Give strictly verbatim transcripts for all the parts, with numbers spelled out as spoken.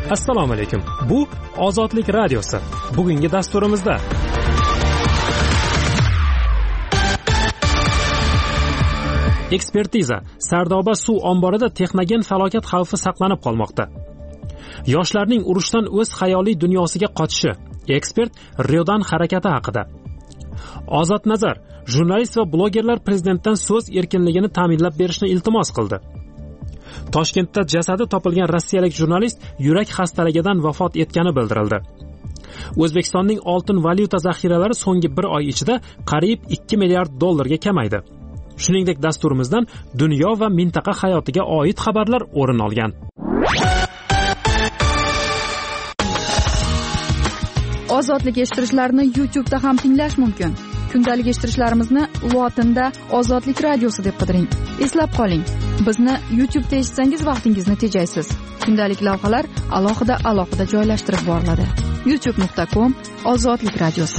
Assalomu alaykum. Bu Ozodlik radiosi. Bugungi dasturimizda ekspertiza. Sardoba suv omborida texnogen falokat xavfi saqlanib qolmoqda. Yoshlarning urushdan o'z xayoliy dunyosiga qochishi. Ekspert Riodan harakati haqida. Ozod Nazar, jurnalist va blogerlar prezidentdan so'z erkinligini ta'minlab berishni iltimos qildi. Toshkentda jasadi topilgan rossiyalik jurnalist yurak xastaligidan vafot etgani bildirildi. O'zbekistonning oltin valyuta zaxiralari so'nggi bir oy ichida qariyb ikki milliard dollarga kamaydi. Shuningdek, dasturimizdan dunyo va mintaqa hayotiga oid xabarlar o'rin olgan. Ozodlik eshittirishlarni YouTube'da ham tinglash mumkin. Kundalik eshittirishlarimizni lotinda Ozodlik radiosi deb qidiring. Eslab qoling, bizni YouTube'da eshitsangiz vaqtingizni tejaysiz. Kundalik lavhalar alohida-alohida joylashtirib boriladi. youtube nuqta com Ozodlik radiosi.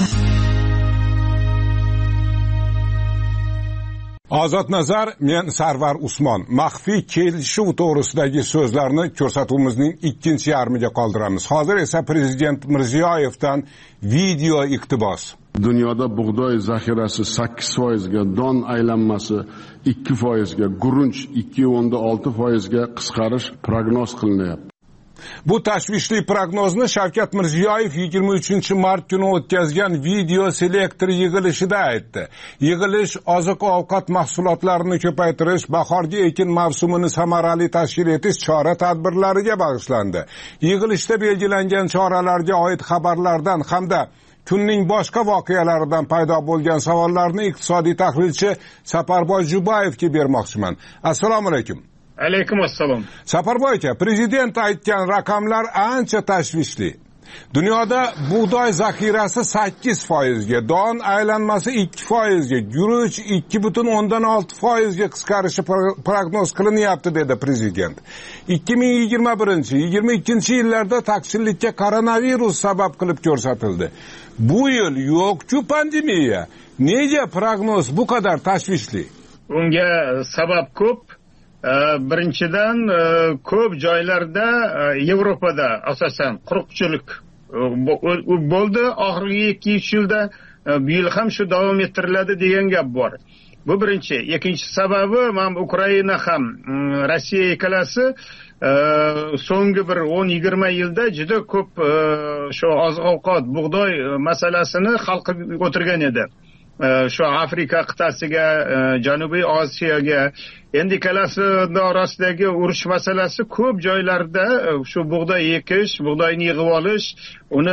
Ozod Nazar, men Sarvar Usmon. Maxfiy kelishuv to'g'risidagi so'zlarni ko'rsatuvimizning ikkinchi yarmiga qoldiramiz. Hozir esa prezident Mirziyoyevdan video iqtibos. Dunyoda bug'doy zaxirasi sakkiz foizga, don aylanmasi ikki foizga, gurunch ikki nuqta olti foizga qisqarish prognoz qilinyapti. Bu tashvishli prognozni Shavkat Mirziyoyev yigirma uchinchi mart kuni o'tkazgan video selektor yig'ilishida aytdi. Yig'ilish oziq-ovqat mahsulotlarini ko'paytirish, bahorgi ekin mavsumini samarali tashkil etish chora-tadbirlariga bag'ishlandi. Yig'ilishda belgilangan choralarga oid xabarlardan hamda kunning boshqa voqealaridan paydo bo'lgan savollarni iqtisodiy tahlilchi Saparboy Jubayevga bermoqchiman. Assalomu alaykum. Alaykum assalom. Saparboy aka, prezident aytgan raqamlar ancha tashvishli. Dunyoda bug'doy zaxirasi sakkiz foizga, don aylanmasi ikki foizga, guruch ikki butun o'ndan olti foizga qisqarishi prognoz qilinyapti dedi prezident. ikki ming yigirma birinchi yigirma ikkinchi yillarda taqchillikka koronavirus sabab qilib ko'rsatildi. Bu yil yo'q-ku pandemiya. Nega prognoz bu qadar tashvishli? Unga sabab ko'p. Birinchidan ko'p joylarda Yevropada asosan quruqchilik bo'ldi. Oxirgi ikki uch yilda bu yil ham shu davom ettiriladi degan gap bor. Bu birinchi. Ikkinchi sababi, ham Ukraina ham Rossiya ikkalasi so'nggi bir o'n yigirma yilda juda ko'p shu oziq-ovqat, bug'doy masalasini hal qilib o'tirgan edi. Shu Afrika qit'asiga, Janubiy Osiyoga, endi ikkalasi orasidagi urush masalasi ko'p joylarda shu bug'doy ekish, bug'doyni yig'ib olish, uni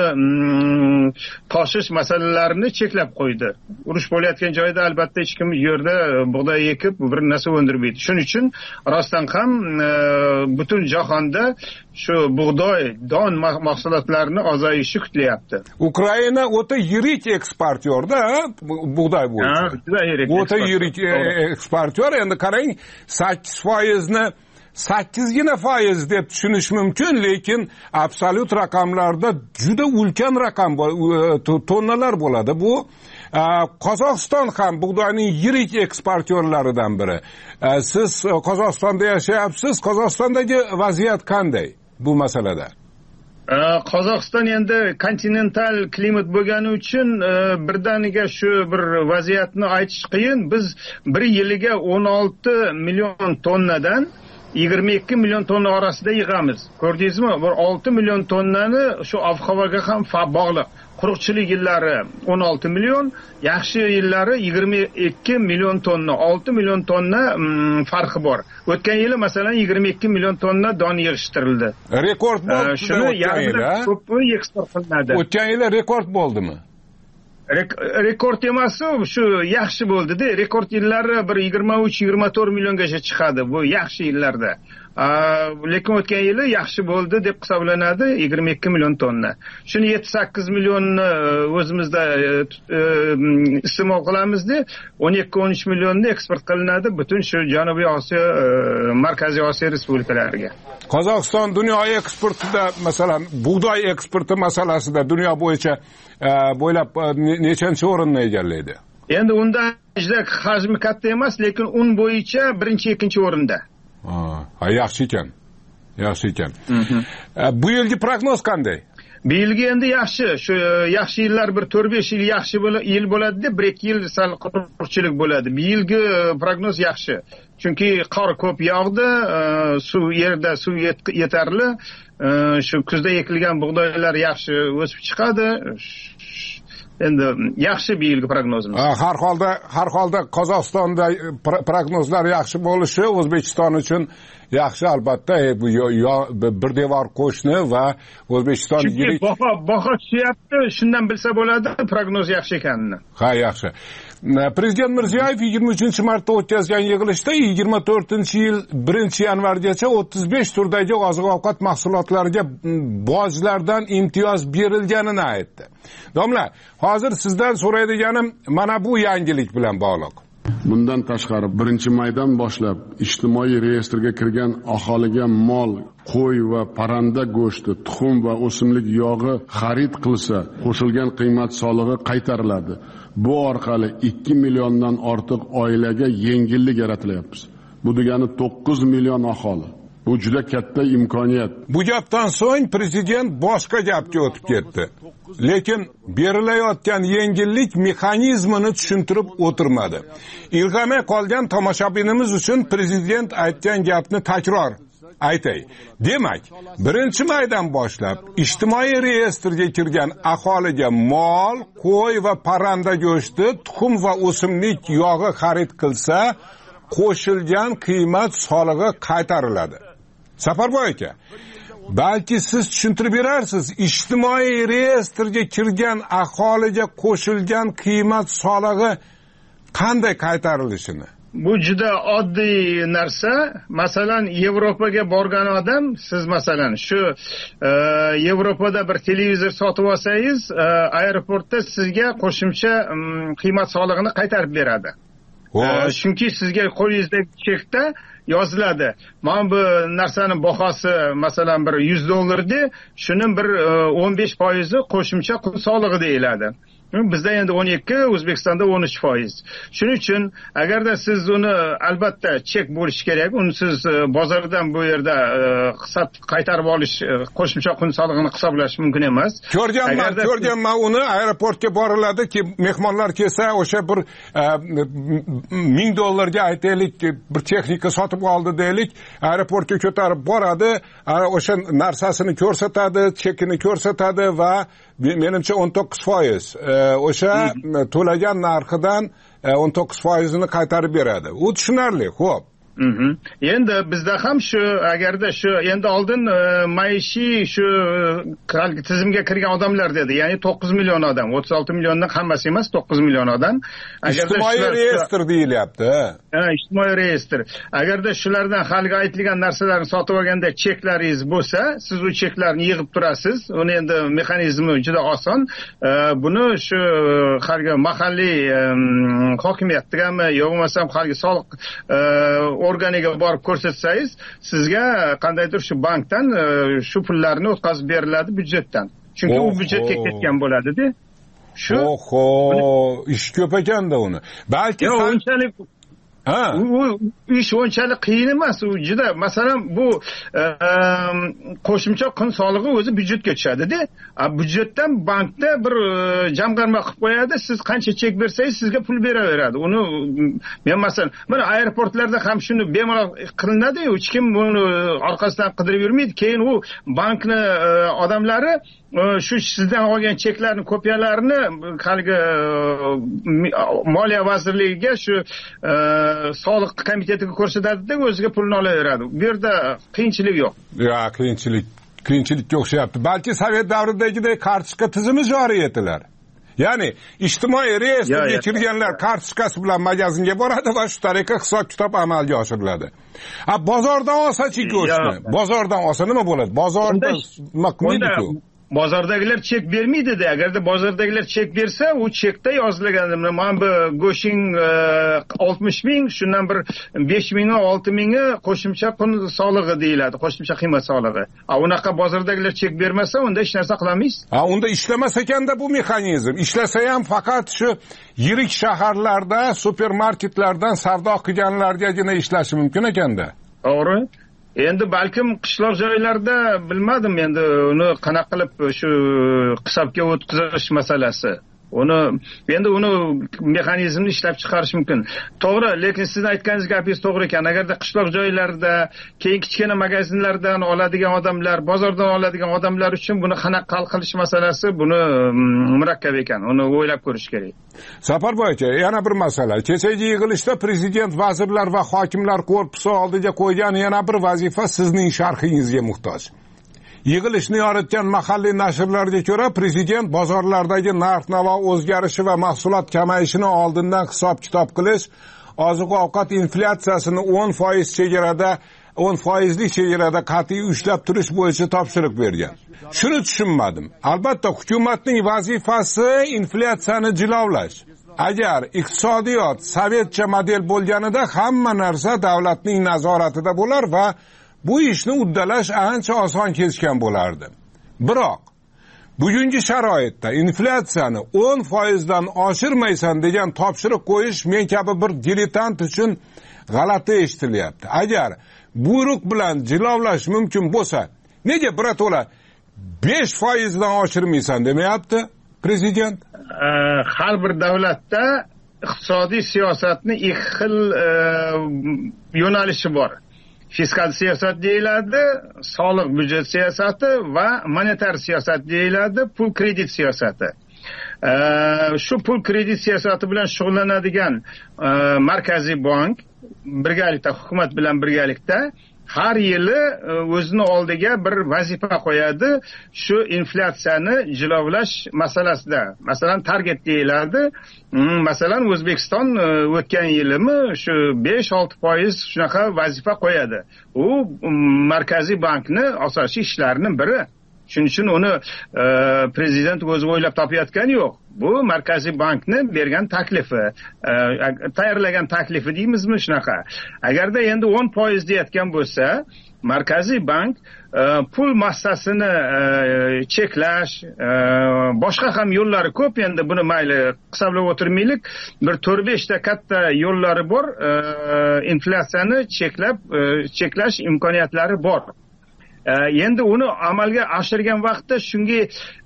toshish masalalarini cheklab qo'ydi. Urush bo'layotgan joyda albatta hech kim yerda bug'doy ekib bir narsa o'ndirmaydi. Shuning uchun rostdan ham butun jahonda shu bug'doy, don mahsulotlarini ozayishi kutilyapti. Ukraina o'ta yirik eksportyorda, bug'doy bo'yicha. O'ta yirik eksportyor. Endi qarang, sakkiz foizni sakkizgina foiz deb tushunish mumkin, lekin absolyut raqamlarda juda ulkan raqam, tonnalar bo'ladi. Bu Qozog'iston ham bug'doyning yirik eksportyorlaridan biri. Siz Qozog'istonda yashayapsiz. Qozog'istondagi vaziyat qanday bu masalada? Qozog'iston endi kontinental klimat bo'lgani uchun birdaniga shu bir vaziyatni aytish qiyin. Biz bir yiliga o'n olti million tonnadan yigirma ikki million tonna orasida yig'amiz. Ko'rdingizmi? Bir olti million tonnani shu ob-havoga ham bog'liq. Quruqchilik yillari o'n olti million, yaxshi yillari yigirma ikki million tonna, olti million tonna farqi bor. O'tgan yili masalan yigirma ikki million tonna don yig'ishtirildi. Rekord bo'ldi. Shuni yarmidan ko'pi eksport qilinadi. O'tgan yili rekord bo'ldimi? Rekord emas, shu yaxshi bo'ldi-da. Rekord yillari bir yigirma uch yigirma to'rt milliongacha chiqadi. Bu yaxshi yillarda. Lekin o'tgan yili yaxshi bo'ldi deb hisoblanadi, yigirma ikki million tonna. Shuni yetti sakkiz millionni o'zimizda iste'mol qilamiz-da, o'n ikki o'n uch millionni eksport qilinadi butun shu Janubiy Osiyo, Markaziy Osiyo respublikalariga. Qozog'iston dunyo eksportida, masalan, bug'doy eksporti masalasida dunyo bo'yicha bo'ylab nechanchi o'rinni egallaydi? Endi unda juda hajmi katta emas, lekin un bo'yicha birinchi, ikkinchi o'rinda. Ha, yaxshi ekan. yaxshi ekan. Bu yilgi prognoz qanday? Bu yilgi endi yaxshi, shu yaxshi yillar bir to'rt besh yil yaxshi yil bo'ladi-da, bir ikki yil sal quruqchilik bo'ladi. Bu yilgi prognoz yaxshi. Chunki qor ko'p yog'di, suv yerda suv yetarli. Shu kuzda ekilgan bug'doylar yaxshi o'sib chiqadi. Endi yaxshi bir yilgi prognozimiz. Har holda, har holda Qozog'istonda prognozlar yaxshi bo'lishi O'zbekiston uchun yaxshi albatta. Bu bir devor qo'shni va O'zbekiston yirik baho baho tushyapti, shundan bilsa bo'ladi prognoz yaxshi ekanini. Ha, yaxshi. Prezident Mirziyoyev yigirma uchinchi martda o'tkazgan yig'ilishda yigirma to'rtinchi yil birinchi yanvargacha o'ttiz besh turdagi oziq-ovqat mahsulotlariga bojlardan imtiyoz berilganini aytdi. Domla, hozir sizdan so'raydiganim mana bu yangilik bilan bog'liq. Bundan tashqari birinchi maydan boshlab ijtimoiy reyestrga kirgan aholiga mol, qo'y va parranda go'shti, tuxum va o'simlik yog'i xarid qilsa, qo'shilgan qiymat solig'i qaytariladi. Bu orqali ikki milliondan ortiq oilaga yengillik yaratilyapti. Bu degani to'qqiz million aholi. Bu juda katta imkoniyat. Bu gapdan so'ng prezident boshqa gapga o'tib ketdi. Lekin berilayotgan yengillik mexanizmini tushuntirib o'tirmadi. Ilg'amay qolgan tomoshabinimiz uchun prezident aytgan gapni takror aytay. Demak, birinchi maydan boshlab ijtimoiy reyestrga kirgan aholiga mol, qo'y va parranda go'shti, tuxum va o'simlik yog'i xarid qilsa, qo'shilgan qiymat solig'i qaytariladi. Safarboy aka, balki siz tushuntirib berarsiz, ijtimoiy reyestrga kirgan aholiga qo'shilgan qiymat solig'i qanday qaytarilishini? Bu juda oddiy narsa. Masalan, Yevropaga borgan odam, siz masalan shu e, Yevropada bir televizor sotib olsangiz, e, aeroportda sizga qo'shimcha um, qiymat solig'ini qaytarib beradi. E, chunki sizga qo'lingizdagi chekda yoziladi. Mana bu narsaning bahosi masalan bir yuz dollardi, shuning bir o'n besh foizi qo'shimcha qul solig'i deyiladi. Bizda endi o'n ikki, O'zbekistonda o'n uch foiz. Shuning uchun agarda siz uni albatta chek bo'lishi kerak, uni siz bozordan bu yerda hisob qaytarib olish, qo'shimcha qul solig'ini hisoblash mumkin emas. Ko'rganman, ko'rganman uni aeroportga boriladi-ki, mehmonlar kelsa, o'sha bir ming dollarga aytaylik, bir texnika sotib oldi deylik, aeroportga ko'tarib boradi, o'sha narsasini ko'rsatadi, chekini ko'rsatadi va menimcha o'n to'qqiz foiz o'sha to'lagan narxidan o'n to'qqiz foizini qaytarib beradi. U tushunarli, xo'p. Endi bizda ham shu, agarda shu endi oldin maishiy shu tizimga kirgan odamlar dedi, ya'ni to'qqiz million odam, o'ttiz olti milliondan hammasi emas, to'qqiz million odam. Ijtimoiy reyestr deyilyapti. Ha, ijtimoiy reyestr. Agarda shulardan halga aytilgan narsalarni sotib olganda cheklaringiz bo'lsa, siz u cheklarni yig'ib turasiz. Uni endi mexanizmi juda oson. Buni shu halga mahalliy hokimiyatgami, yo'qmasam halga soliq organiga borib ko'rsatsangiz, sizga qandaydir shu bankdan shu pullarni o'tkazib beriladi byudjetdan. Chunki u byudjetga ketgan bo'ladi-da. Shu Oho, ish ko'p ekanda uni. Balki unchalik Ha. U ish unchalik qiyin emas. U juda, masalan, bu qo'shimcha qin solig'i o'zi byudjetga tushadi-da. Byudjetdan bankda bir jamg'arma qilib qo'yadi. Siz qancha chek bersangiz sizga pul beraveradi. Uni men masalan, mana aeroportlarda ham shuni bemalol qilinadi, hech kim buni orqasidan qidirib yurmaydi. Keyin u bankni odamlari shu sizdan olgan cheklarni kopiyalarini haligi Moliya vazirligiga shu soliq komitetiga ko'rsatadi-da, o'ziga pulni olaveradi. Bu yerda qiyinchilik yo'q. Ya, qiyinchilik, qiyinchilikka o'xshayapti. Balki Sovet davridagidek kartochka tizimi joriy etilar. Ya'ni ijtimoiy reyestrga kirganlar kartochkasi bilan magazinga boradi va shu tariqa hisob-kitob amalga oshiriladi. Ha, bozordan olsa-chi go'shtni? Bozordan olsa nima bo'ladi? Bozorda nima qilmaydi-ku? Bozordagilar chek bermaydi-da. Agarda bozordagilar chek bersa, u chekda yozilgan, mana bu go'shting oltmish ming, shundan bir besh ming, olti ming qo'shimcha qin solig'i deyiladi, qo'shimcha qiymat solig'i. A unaqa bozordagilar chek bermasa, unda hech narsa qilamiz. Ha, unda ishlamas ekanda bu mexanizm. Ishlasa ham faqat shu yirik shaharlarda, supermarketlardan savdo qilganlargagina ishlashi mumkin ekanda. To'g'ri. endi balkim qishloq joylarda bilmadim endi uni qanaqa qilib shu hisobga o'tkazish masalasi. Uni endi uni mexanizmni ishlab chiqarish mumkin. To'g'ri, lekin siz aytganingiz gapingiz to'g'ri ekan. Agarda qishloq joylarda, keyin kichkina magazinlardan oladigan odamlar, bozordan oladigan odamlar uchun buni qanaqa hal qilish masalasi buni murakkab ekan. Uni o'ylab ko'rish kerak. Safarboy aka, yana bir masala. Kechagi yig'ilishda prezident vazirlar va hokimlar korpusi oldiga qo'ygan yana bir vazifa sizning sharhingizga muhtoj. Yig'ilishni yoritgan mahalliy nashrlarga ko'ra, prezident bozorlardagi narx-navo o'zgarishi va mahsulot kamayishini oldindan hisob-kitob qilish, oziq-ovqat inflyatsiyasini o'n foiz chegarada, o'n foizlik chegarada qat'iy ushlab turish bo'yicha topshiriq bergan. Shuni tushunmadim. Albatta, hukumatning vazifasi inflyatsiyani jilovlash. Agar iqtisodiyot sovetcha model bo'lganida hamma narsa davlatning nazoratida bo'lar va bu ishni uddalash ancha oson kechgan bo'lardi. Biroq bugungi sharoitda inflyatsiyani o'n foizdan oshirmaysan degan topshiriq qo'yish men kabi bir dilettant uchun g'alati eshitilyapti. Agar buyruq bilan jilovlash mumkin bo'lsa, nega birato'la besh foizdan oshirmaysan demayapti prezident? Har bir davlatda iqtisodiy siyosatni ikki xil yo'nalishi bor. Fiskal siyosat deyiladi, soliq byudjet siyosati va monetar siyosat deyiladi, pul kredit siyosati. Shu pul kredit siyosati bilan shug'ullanadigan markaziy bank birgalikda hukumat bilan birgalikda har yili o'zini oldiga bir vazifa qo'yadi, shu inflyatsiyani jilovlash masalasida. Masalan, target deyiladi. Masalan, O'zbekiston o'tgan yilimi shu besh olti foiz shunaqa vazifa qo'yadi. U markaziy bankni asosiy ishlarining biri. Shuning uchun uni prezident o'zi o'ylab topayotgani yo'q. Bu markaziy bankni bergan taklifi, tayyorlagan taklifi deymizmi shunaqa. Agarda endi o'n foiz deyotgan bo'lsa, markaziy bank pul massasini cheklash, boshqa ham yo'llari ko'p, endi buni mayli hisoblab o'tirmaylik, bir to'rt besh ta katta yo'llari bor, inflyatsiyani cheklab cheklash imkoniyatlari bor. Endi uni amalga oshirgan vaqtda shunga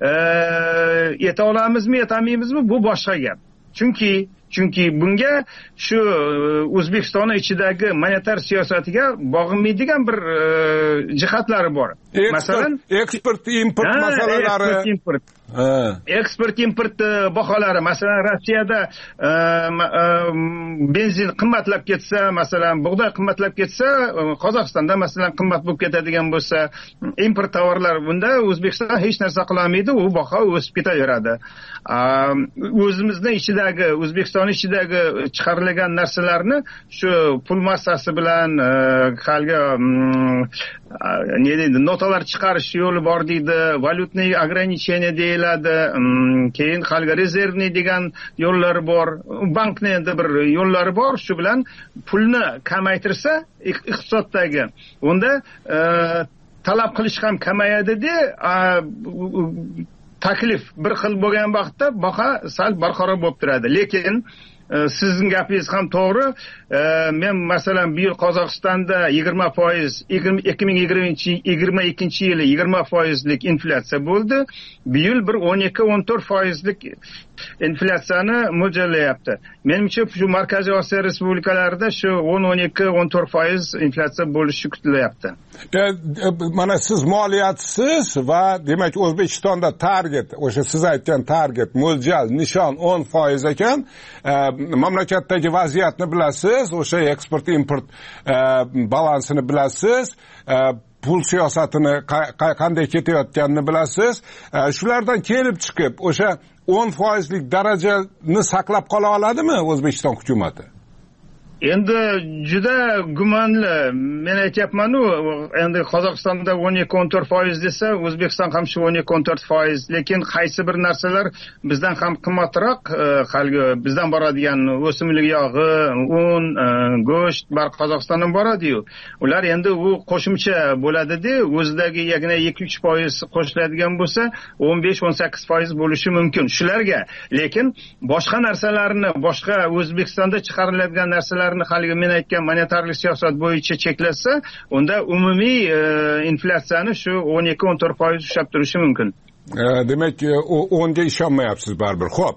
yeta olamizmi, yetamayapmizmi, bu boshqa gap. Chunki Chunki bunga shu O'zbekiston ichidagi monetar siyosatiga bog'lanmaydigan bir jihatlari bor. Masalan, eksport import masalalari, eksport import baholari. Masalan, Rossiyada benzin qimmatlab ketsa, masalan, bug'doy qimmatlab ketsa, Qozog'istonda masalan qimmat bo'lib ketadigan bo'lsa, import tovarlar bunda O'zbekiston hech narsa qila olmaydi, u baho o'sib ketaveradi. O'zimizning ichidagi O'zbekiston ichidagi chiqarilgan narsalarni shu pul massasi bilan halga ne deydi, notalar chiqarish yo'li bor deydi, valyutniy ограничение deyiladi, keyin halga rezervniy degan yo'llari bor, bankning endi bir yo'llari bor. Shu bilan pulni kamaytirsa iqtisoddagi, unda talab qilish ham kamayadi-da, taklif bir xil bo'lgan vaqtda baho sal barqaror bo'lib turadi. Lekin sizning gapingiz ham to'g'ri. Men masalan bu yil Qozog'istonda yigirma foiz, ikki ming yigirma ikkinchi yili yigirma foizlik inflyatsiya bo'ldi. Bu yil bir o'n ikki o'n to'rt foizlik inflyatsiyani mo'ljallayapti. Menimcha shu Markaziy Osiyo respublikalarida shu o'n o'n ikki o'n to'rt foiz inflyatsiya bo'lishi kutilyapti. Mana siz moliyatisiz va demak O'zbekistonda target, o'sha siz aytgan target, mo'ljal, nishon o'n foiz ekan. Mamlakatdagi vaziyatni bilasiz, o'sha eksport import balansini bilasiz, pul siyosatini qanday ketayotganini bilasiz. Shulardan kelib chiqib o'sha o'n foizlik darajani saqlab qola oladimi O'zbekiston hukumatı? Endi juda gumonli. Men aytyapman-ku, endi Qozog'istonda o'n ikki o'n to'rt foiz desa, O'zbekiston ham shu o'n ikki o'n to'rt foiz, lekin qaysi bir narsalar bizdan ham qimmatroq, halgi bizdan boradigan o'simlik yog'i, un, go'sht bar Qozog'istondan boradi-yu. Ular endi u qo'shimcha bo'ladi-da, o'zidagi yagona ikki uch foiz qo'shiladigan bo'lsa, o'n besh o'n sakkiz foiz bo'lishi mumkin shularga. Lekin boshqa narsalarni, boshqa O'zbekistonda chiqariladigan narsalar narsalarni haligi men aytgan monetarlik siyosat bo'yicha cheklasa, unda umumiy inflyatsiyani shu o'n ikki o'n to'rt foiz ushlab turishi mumkin. Demak, o'nga ishonmayapsiz baribir. Xo'p,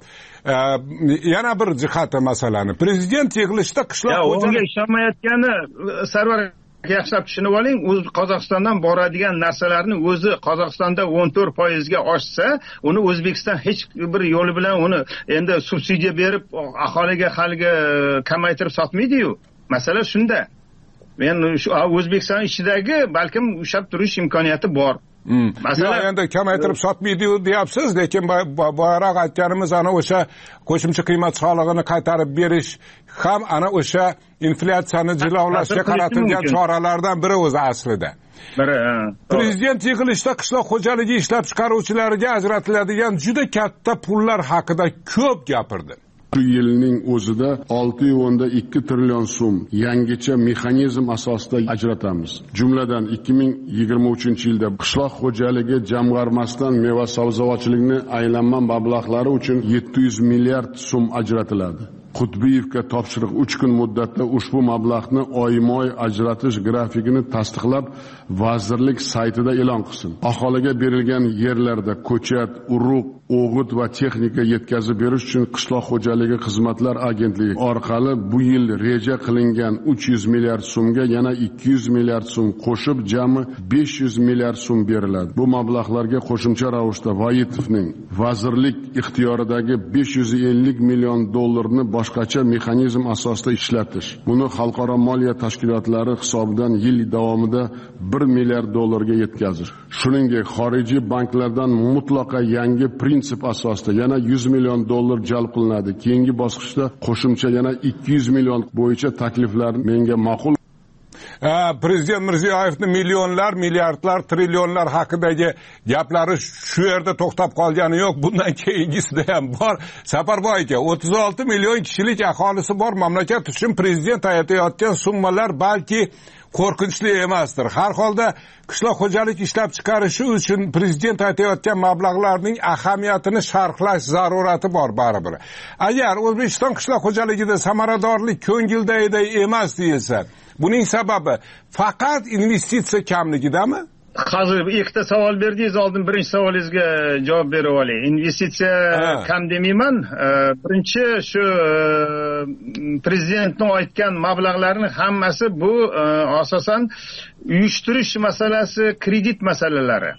yana bir jihati masalani prezident yig'ilishida qishloq xo'jaligi o'nga ishonmayotgani Sarvar yaxshilab tushunib oling, o'z Qozog'istondan boradigan narsalarni o'zi Qozog'istonda o'n to'rt foizga oshsa, uni O'zbekiston hech bir yo'li bilan uni endi subsidiya berib aholiga haligi kamaytirib sotmaydi-yu. Masala shunda. Men shu O'zbekiston ichidagi balkim ushlab turish imkoniyati bor. Masalan, endi kamaytirib sotmaydi-yu deyapsiz, lekin boyaroq aytganimiz ana o'sha qo'shimcha qiymat solig'ini qaytarib berish ham ana o'sha inflyatsiyani jilovlashga qaratilgan choralardan biri o'zi aslida. Biri. Prezident yig'ilishida qishloq xo'jaligi ishlab chiqaruvchilariga ajratiladigan juda katta pullar haqida ko'p gapirdi. Shu yilning o'zida olti o'nda ikki trillion so'm yangicha mexanizm asosida ajratamiz. Jumladan ikki ming yigirma uchinchi yilda qishloq xo'jaligi jamg'armasidan meva sabzavotchilikni aylanma mablag'lari uchun yetti yuz milliard so'm ajratiladi. Qutbiyevga topshiriq uch kun muddatda ushbu mablag'ni oyma-oy ajratish grafikini tasdiqlab, vazirlik saytida e'lon qilsin. Aholiga berilgan yerlarda ko'chat, urug', o'g'it va texnika yetkazib berish uchun qishloq xo'jaligi xizmatlar agentligi orqali bu yil reja qilingan uch yuz milliard so'mga yana ikki yuz milliard so'm qo'shib jami besh yuz milliard so'm beriladi. Bu mablag'larga qo'shimcha ravishda Vayitovning vazirlik ixtiyoridagi besh yuz ellik million dollarni boshqacha mexanizm asosida ishlatish. Buni xalqaro moliya tashkilotlari hisobidan yil davomida bir milliard dollarga yetkazish. Shuningdek, xorijiy banklardan mutlaqo yangi prinsip asosida yana yuz million dollar jalb qilinadi. Keyingi bosqichda qo'shimcha yana ikki yuz million bo'yicha takliflar menga ma'qul. Prezident Mirziyoyevning millionlar, milliardlar, trillionlar haqidagi gaplari shu yerda to'xtab qolgani yo'q. Bundan keyingisida ham bor. Safarboy aka, o'ttiz olti million kishilik aholisi bor mamlakat uchun prezident aytayotgan summalar balki qo'rqinchli emasdir. Har holda qishloq xo'jalik ishlab chiqarishi uchun prezident aytayotgan mablag'larning ahamiyatini sharhlash zarurati bor baribir. Agar O'zbekiston qishloq xo'jaligida samaradorlik ko'ngildagidek emas deyilsa, buning sababi faqat investitsiya kamligidami? Hozir ikkita savol berdingiz, oldin birinchi savolingizga javob berib olay. Investitsiya kam demayman. Birinchi shu prezidentning aytgan mablag'larning hammasi bu asosan uyushtirish masalasi, kredit masalalari.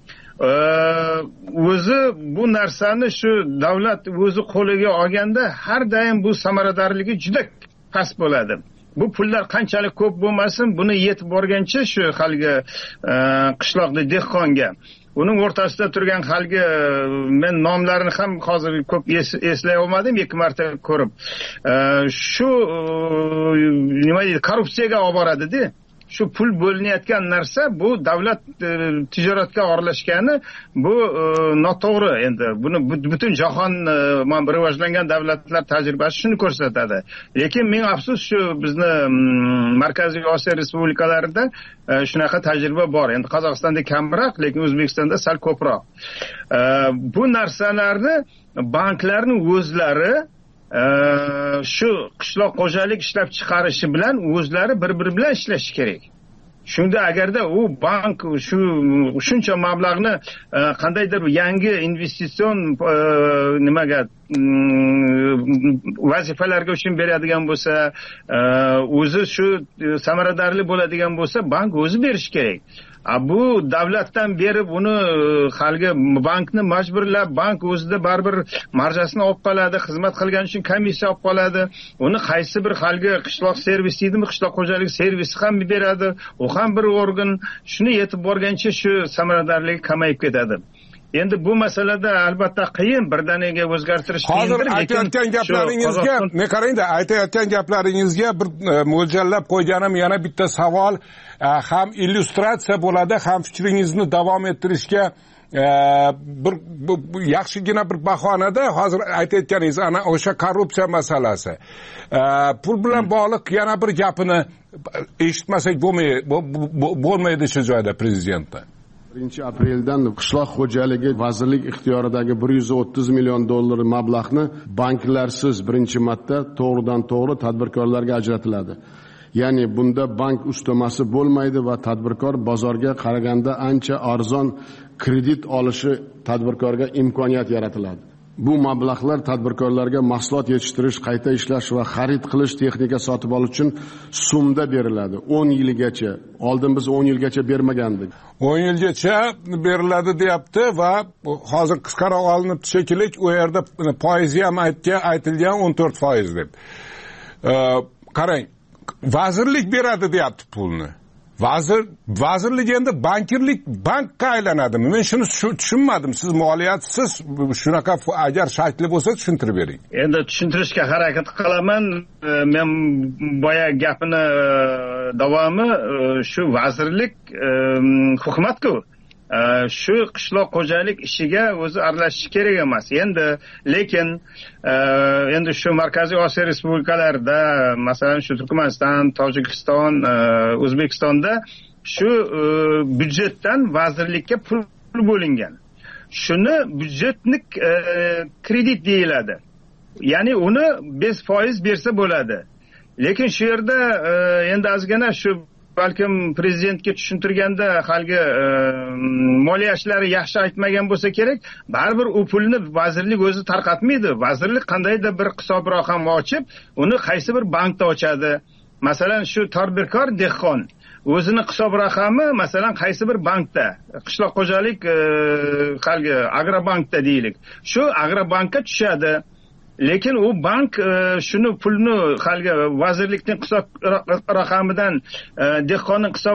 O'zi bu narsani shu davlat o'zi qo'liga olganda har doim bu samaradorligi juda past bo'ladi. Bu pullar qanchalik ko'p bo'lmasin, buni yetib borgancha shu haligi qishloqda dehqonga, uning o'rtasida turgan haligi men nomlarini ham hozir ko'p eslay olmadim, ikki marta ko'rib. Shu nima deydi, korrupsiyaga olib boradi-da. Shu pul bo'linayotgan narsa bu davlat tijoratga aralashgani bu noto'g'ri. Endi buni butun jahon rivojlangan davlatlar tajribasi shuni ko'rsatadi. Lekin men afsus shu bizni Markaziy Osiyo respublikalarida shunaqa tajriba bor. Endi Qozog'istonda kamroq, lekin O'zbekistonda sal ko'proq. Bu narsalarni banklarning o'zlari shu qishloq xo'jalik ishlab chiqarishi bilan o'zlari bir-biri bilan ishlashi kerak. Shunda agarda u bank shu shuncha mablag'ni qandaydir yangi investitsion nimaga vazifalarga uchun beradigan bo'lsa, o'zi shu samaradorli bo'ladigan bo'lsa, bank o'zi berishi kerak. Bu davlatdan berib uni haligi bankni majburlab, bank o'zida baribir marjasini olib qoladi, xizmat qilgani uchun komissiya olib qoladi. Uni qaysi bir haligi qishloq servisi deydimi, qishloq xo'jaligi servisi ham beradi, u ham bir organ. Shuni yetib borgancha shu samaradorlik kamayib ketadi. Endi bu masalada albatta qiyin, birdaniga o'zgartirish qiyin. Hozir aytayotgan gaplaringizga, ne qarangda, aytayotgan gaplaringizga bir mo'ljallab qo'yganim yana bitta savol, ham illyustratsiya bo'ladi, ham fikringizni davom ettirishga bir yaxshigina bir bahonada hozir aytayotganingiz ana o'sha korrupsiya masalasi. Pul bilan bog'liq yana bir gapini eshitmasak bo'lmaydi shu joyda prezidentdan. birinchi apreldan qishloq xo'jaligi vazirlik ixtiyoridagi bir yuz o'ttiz million dollar mablag'ni banklarsiz birinchi marta to'g'ridan to'g'ri tadbirkorlarga ajratiladi. Ya'ni bunda bank ustamasi bo'lmaydi va tadbirkor bozorga qaraganda ancha arzon kredit olishi tadbirkorga imkoniyat yaratiladi. Bu mablag'lar tadbirkorlarga mahsulot yetishtirish, qayta ishlash va xarid qilish texnika sotib olish uchun so'mda beriladi. o'n yilgacha. Oldin biz o'n yilgacha bermagandik. o'n yilgacha beriladi deyapti va hozir qisqaroq olinibdi shekilli, u yerda foizi ham aytilgan o'n to'rt foiz deb. Qarang, vazirlik beradi deyapti pulni. Vazir vazirlik endi bankirlik bankka aylanadimi? Men shuni tushunmadim. Siz moliyatsiz shunaqa agar shakli bo'lsa tushuntirib bering. Endi tushuntirishga harakat qilaman. Men boya gapini davomi shu vazirlik hukumat-ku. Shu qishloq xo'jalik ishiga o'zi aralashish kerak emas. Endi lekin endi shu Markaziy Osiyo respublikalarida, masalan, shu Turkmaniston, Tojikiston, O'zbekistonda shu byudjetdan vazirlikka pul bo'lingan. Shuni byudjetnik kredit deyiladi. Ya'ni uni besh foiz bersa bo'ladi. Lekin shu yerda endi ozgina shu balkim prezidentga tushuntirganda haligi moliyachilari yaxshi aytmagan bo'lsa kerak, baribir u pulni vazirlik o'zi tarqatmaydi. Vazirlik qandaydir bir hisob raqam ochib, uni qaysi bir bankda ochadi. Masalan, shu tadbirkor dehqon o'zini hisob raqami masalan qaysi bir bankda, qishloq xo'jalik haligi agrobankda deylik. Shu agrobankka tushadi. Lekin u bank shuni pulni haligi vazirlikning hisob raqamidan dehqonning hisob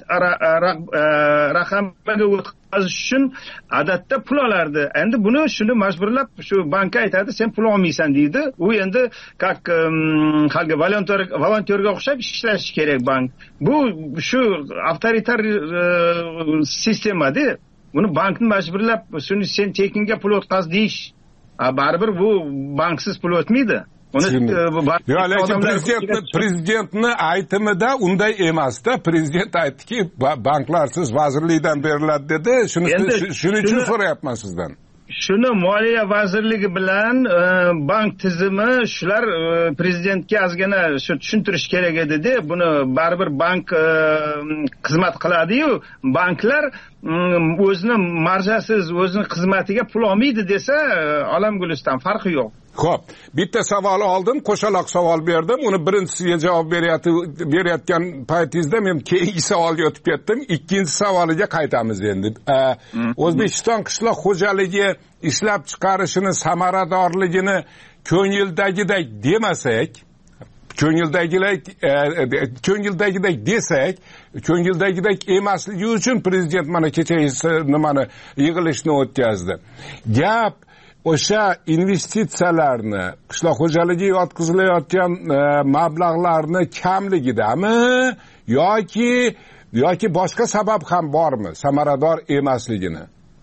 raqamiga o'tkazish uchun odatda pul olardi. Endi buni shuni majburlab shu bankka aytadi, sen pul olmaysan deydi. U endi как haligi volontyor volontyorga o'xshab ishlashi kerak bank. Bu shu avtoritar sistemada buni bankni majburlab shuni sen tekinga pul o'tkaz deyish. Baribir bu banksiz pul o'tmaydi. Uni lekin prezidentni prezidentni aytimida unday emasda. Prezident aytdiki, banklarsiz vazirlikdan beriladi dedi. Shuni shuning uchun so'rayapman sizdan. Shuni Moliya vazirligi bilan bank tizimi shular prezidentga ozgina shu tushuntirish kerak edi-da. Buni baribir bank xizmat qiladi-yu, banklar o'zini marjasiz, o'zini xizmatiga pul olmaydi desa, olam guliston farqi yo'q. Xo'p, bitta savol oldim, qo'shaloq savol berdim. Uni birinchisiga javob berayotgan paytingizda men keyingi savolga o'tib ketdim. Ikkinchi savoliga qaytamiz endi. O'zbekiston qishloq xo'jaligi ishlab chiqarishini samaradorligini ko'ngildagidek demasak, ko'ngildagidek ko'ngildagidek desak, ko'ngildagidek emasligi uchun prezident mana kechasi nimani yig'ilishni o'tkazdi. Gap o'sha investitsiyalarni, qishloq xo'jaligiga yotqizilayotgan mablag'larni kamligidami yoki yoki boshqa sabab ham bormi samarador emasligini?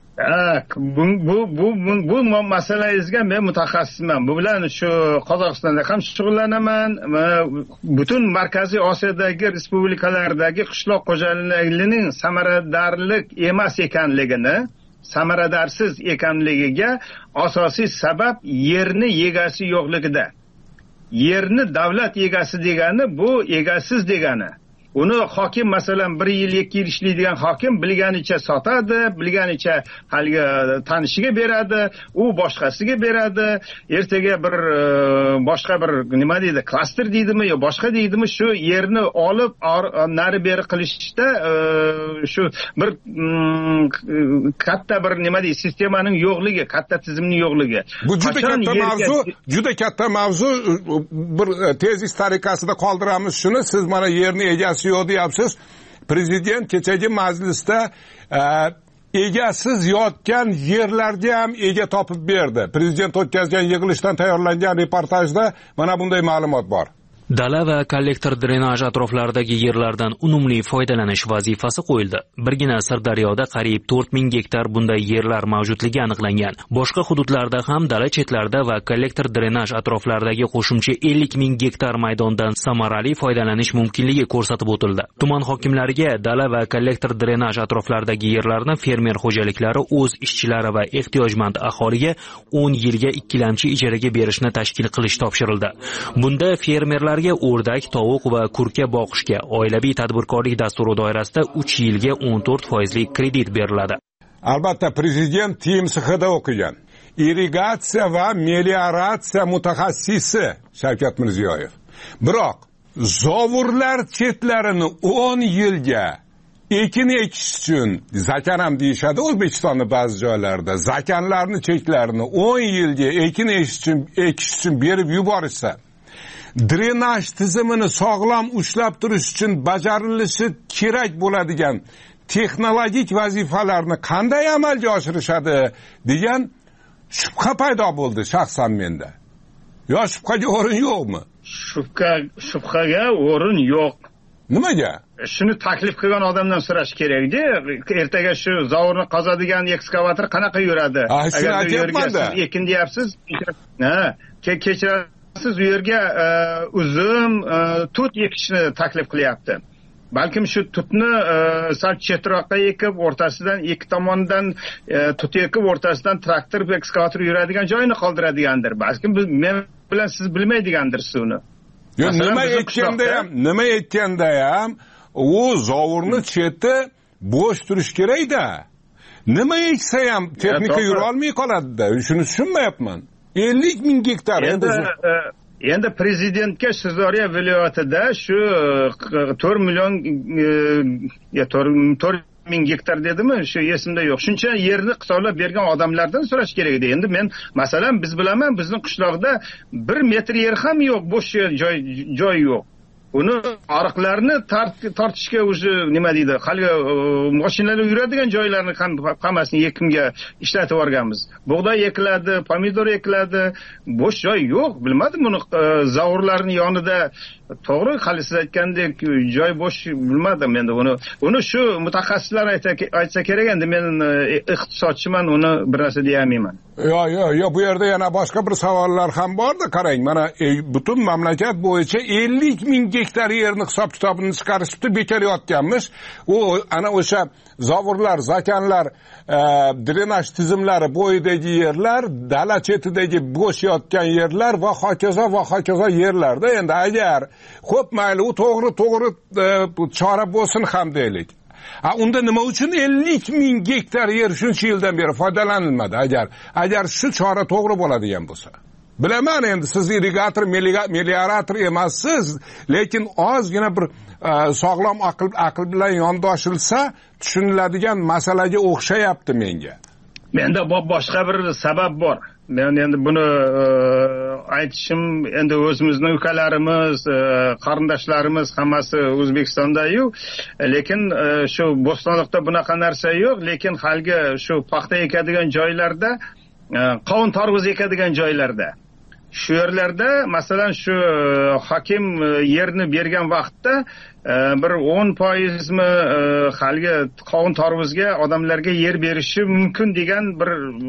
Bu bu bu bu masalangizga men mutaxassisman. Bu bilan shu Qozog'istonda ham shug'ullanaman. Butun Markaziy Osiyodagi respublikalardagi qishloq xo'jaligining samaradorlik emas ekanligini, samaradorsiz ekanligiga asosiy sabab yerni egasi yo'qligida. Yerni davlat egasi degani bu egasiz degani. Uni hokim masalan bir yil ikki yil ishlaydigan hokim bilganicha sotadi, bilganicha haligi tanishiga beradi, u boshqasiga beradi. Ertaga bir boshqa bir nima deydi, klaster deydimi yo boshqa deydimi, shu yerni olib nari beri qilishda shu bir katta bir nima deydi, sistemaning yo'qligi, katta tizimning yo'qligi. Bu juda katta mavzu, juda katta mavzu. Bir tezis tariqasida qoldiramiz shuni. Siz mana yerni egasi yo'q deyapsiz. Prezident kechagi majlisda egasiz yotgan yerlarga ham ega topib berdi. Prezident o'tkazgan yig'ilishdan tayyorlangan reportajda mana bunday ma'lumot bor. Dala va kollektor drenaj atroflaridagi yerlardan unumli foydalanish vazifasi qo'yildi. Birgina Sirdaryoda qariyb to'rt ming gektar bunday yerlar mavjudligi aniqlangan. Boshqa hududlarda ham dala chetlarida va kollektor drenaj atroflaridagi qo'shimcha ellik ming gektar maydondan samarali foydalanish mumkinligi ko'rsatib o'tildi. Tuman hokimlariga dala va kollektor drenaj atroflaridagi yerlarni fermer xo'jaliklari o'z ishchilari va ehtiyojmand aholiga o'n yilga ikkilamchi ijaraga berishni tashkil qilish topshirildi. Bunda fermerlar o'rdak, tovuq va kurka boqishga oilaviy tadbirkorlik dasturi doirasida uch yilga o'n to'rt foizli kredit beriladi. Albatta, prezident T M S H'da o'qigan. Irrigatsiya va melioratsiya mutaxassisi Shavkat Mirziyoyev. Biroq zovurlar chetlarini o'n yilga ekin ekish uchun zakanam deyishadi O'zbekistonning ba'zi joylarida. Zakanlarni cheklarini o'n yilga ekin ekish uchun ekish uchun berib yuborishsa, drenaj tizimini sog'lom ushlab turish uchun bajarilishi kerak bo'ladigan texnologik vazifalarni qanday amalga oshirishadi degan shubha paydo bo'ldi shaxsan menda. Yo, shubhaga o'rin yo'qmi? Shubha shubhaga o'rin yo'q. Nimaga? Shuni taklif qilgan odamdan so'rash kerak-da. Ertaga shu zovurni qazadigan ekskavator qanaqa yuradi? Agar siz ekin deyapsiz, ha, kechirasiz. Siz u yerga uzum, tut ekishni taklif qilyapti. Balkim shu tutni sal chetroqqa ekib, o'rtasidan ikki tomonidan tut ekib, o'rtasidan traktor va ekskavator yuradigan joyini qoldiradigandir. Balkim biz men bilan siz bilmaydigandirsiz uni. Yo, nima ekanda ham, nima ekanda ham u zovurni cheti bo'sh turish kerak-da. Nima eksa ham texnika yura olmay qoladi-da. Shuni tushunmayapman. ellik ming gektar. Endi endi prezidentga Sirdaryo viloyatida shu to'rt million ya to'rt ming gektar dedimi? Shu esimda yo'q. Shuncha yerni hisoblab bergan odamlardan so'rash kerak edi. Endi men masalan biz bilaman, bizning qishloqda bir metr yer ham yo'q, bo'sh joy joy yo'q. Uni ariqlarni tortishga o'zi nima deydi, hali mashinalar yuradigan joylarni ham hammasini ekinga ishlatib o'rganmiz. Bug'doy ekiladi, pomidor ekiladi, bo'sh joy yo'q. Bilmadim, buni zavurlarning yonida to'g'ri, hali siz aytgandek joy bo'sh bilmadim endi uni. Uni shu mutaxassislar aytsa kerak, endi men iqtisodchiman, uni bir narsa deya olmayman. Yo, yo, yo, bu yerda yana boshqa bir savollar ham bor-da, qarang. Mana butun mamlakat bo'yicha ellik ming gektar yerni hisob kitobini chiqarishibdi, bekor yotganmish. U ana o'sha zovurlar, zakanlar, drenaj tizimlari bo'yidagi yerlar, dala chetidagi bo'sh yotgan yerlar va hokazo va hokazo yerlarda. Endi agar xo'p, mayli, u to'g'ri to'g'ri chora bo'lsin ham deylik. Ha, unda nima uchun ellik ming gektar yer shuncha yildan beri foydalanilmadi? Agar agar shu chora to'g'ri bo'ladigan bo'lsa. Bilaman, endi siz irrigator, meliorator emassiz, lekin ozgina bir sog'lom aql aql bilan yondoshilsa tushuniladigan masalaga o'xshayapti menga. Menda boshqa bir sabab bor. Men endi buni aytishim, endi o'zimizning ukalarimiz, qarindoshlarimiz hammasi O'zbekistonda-yu, lekin shu Bo'stonliqda bunaqa narsa yo'q, lekin haligi shu paxta ekadigan joylarda, qovun tarvuz ekadigan joylarda, shu yerlarda masalan shu hokim yerni bergan vaqtda bir o'n foizmi haligi qovun tarvuzga odamlarga yer berishi mumkin degan bir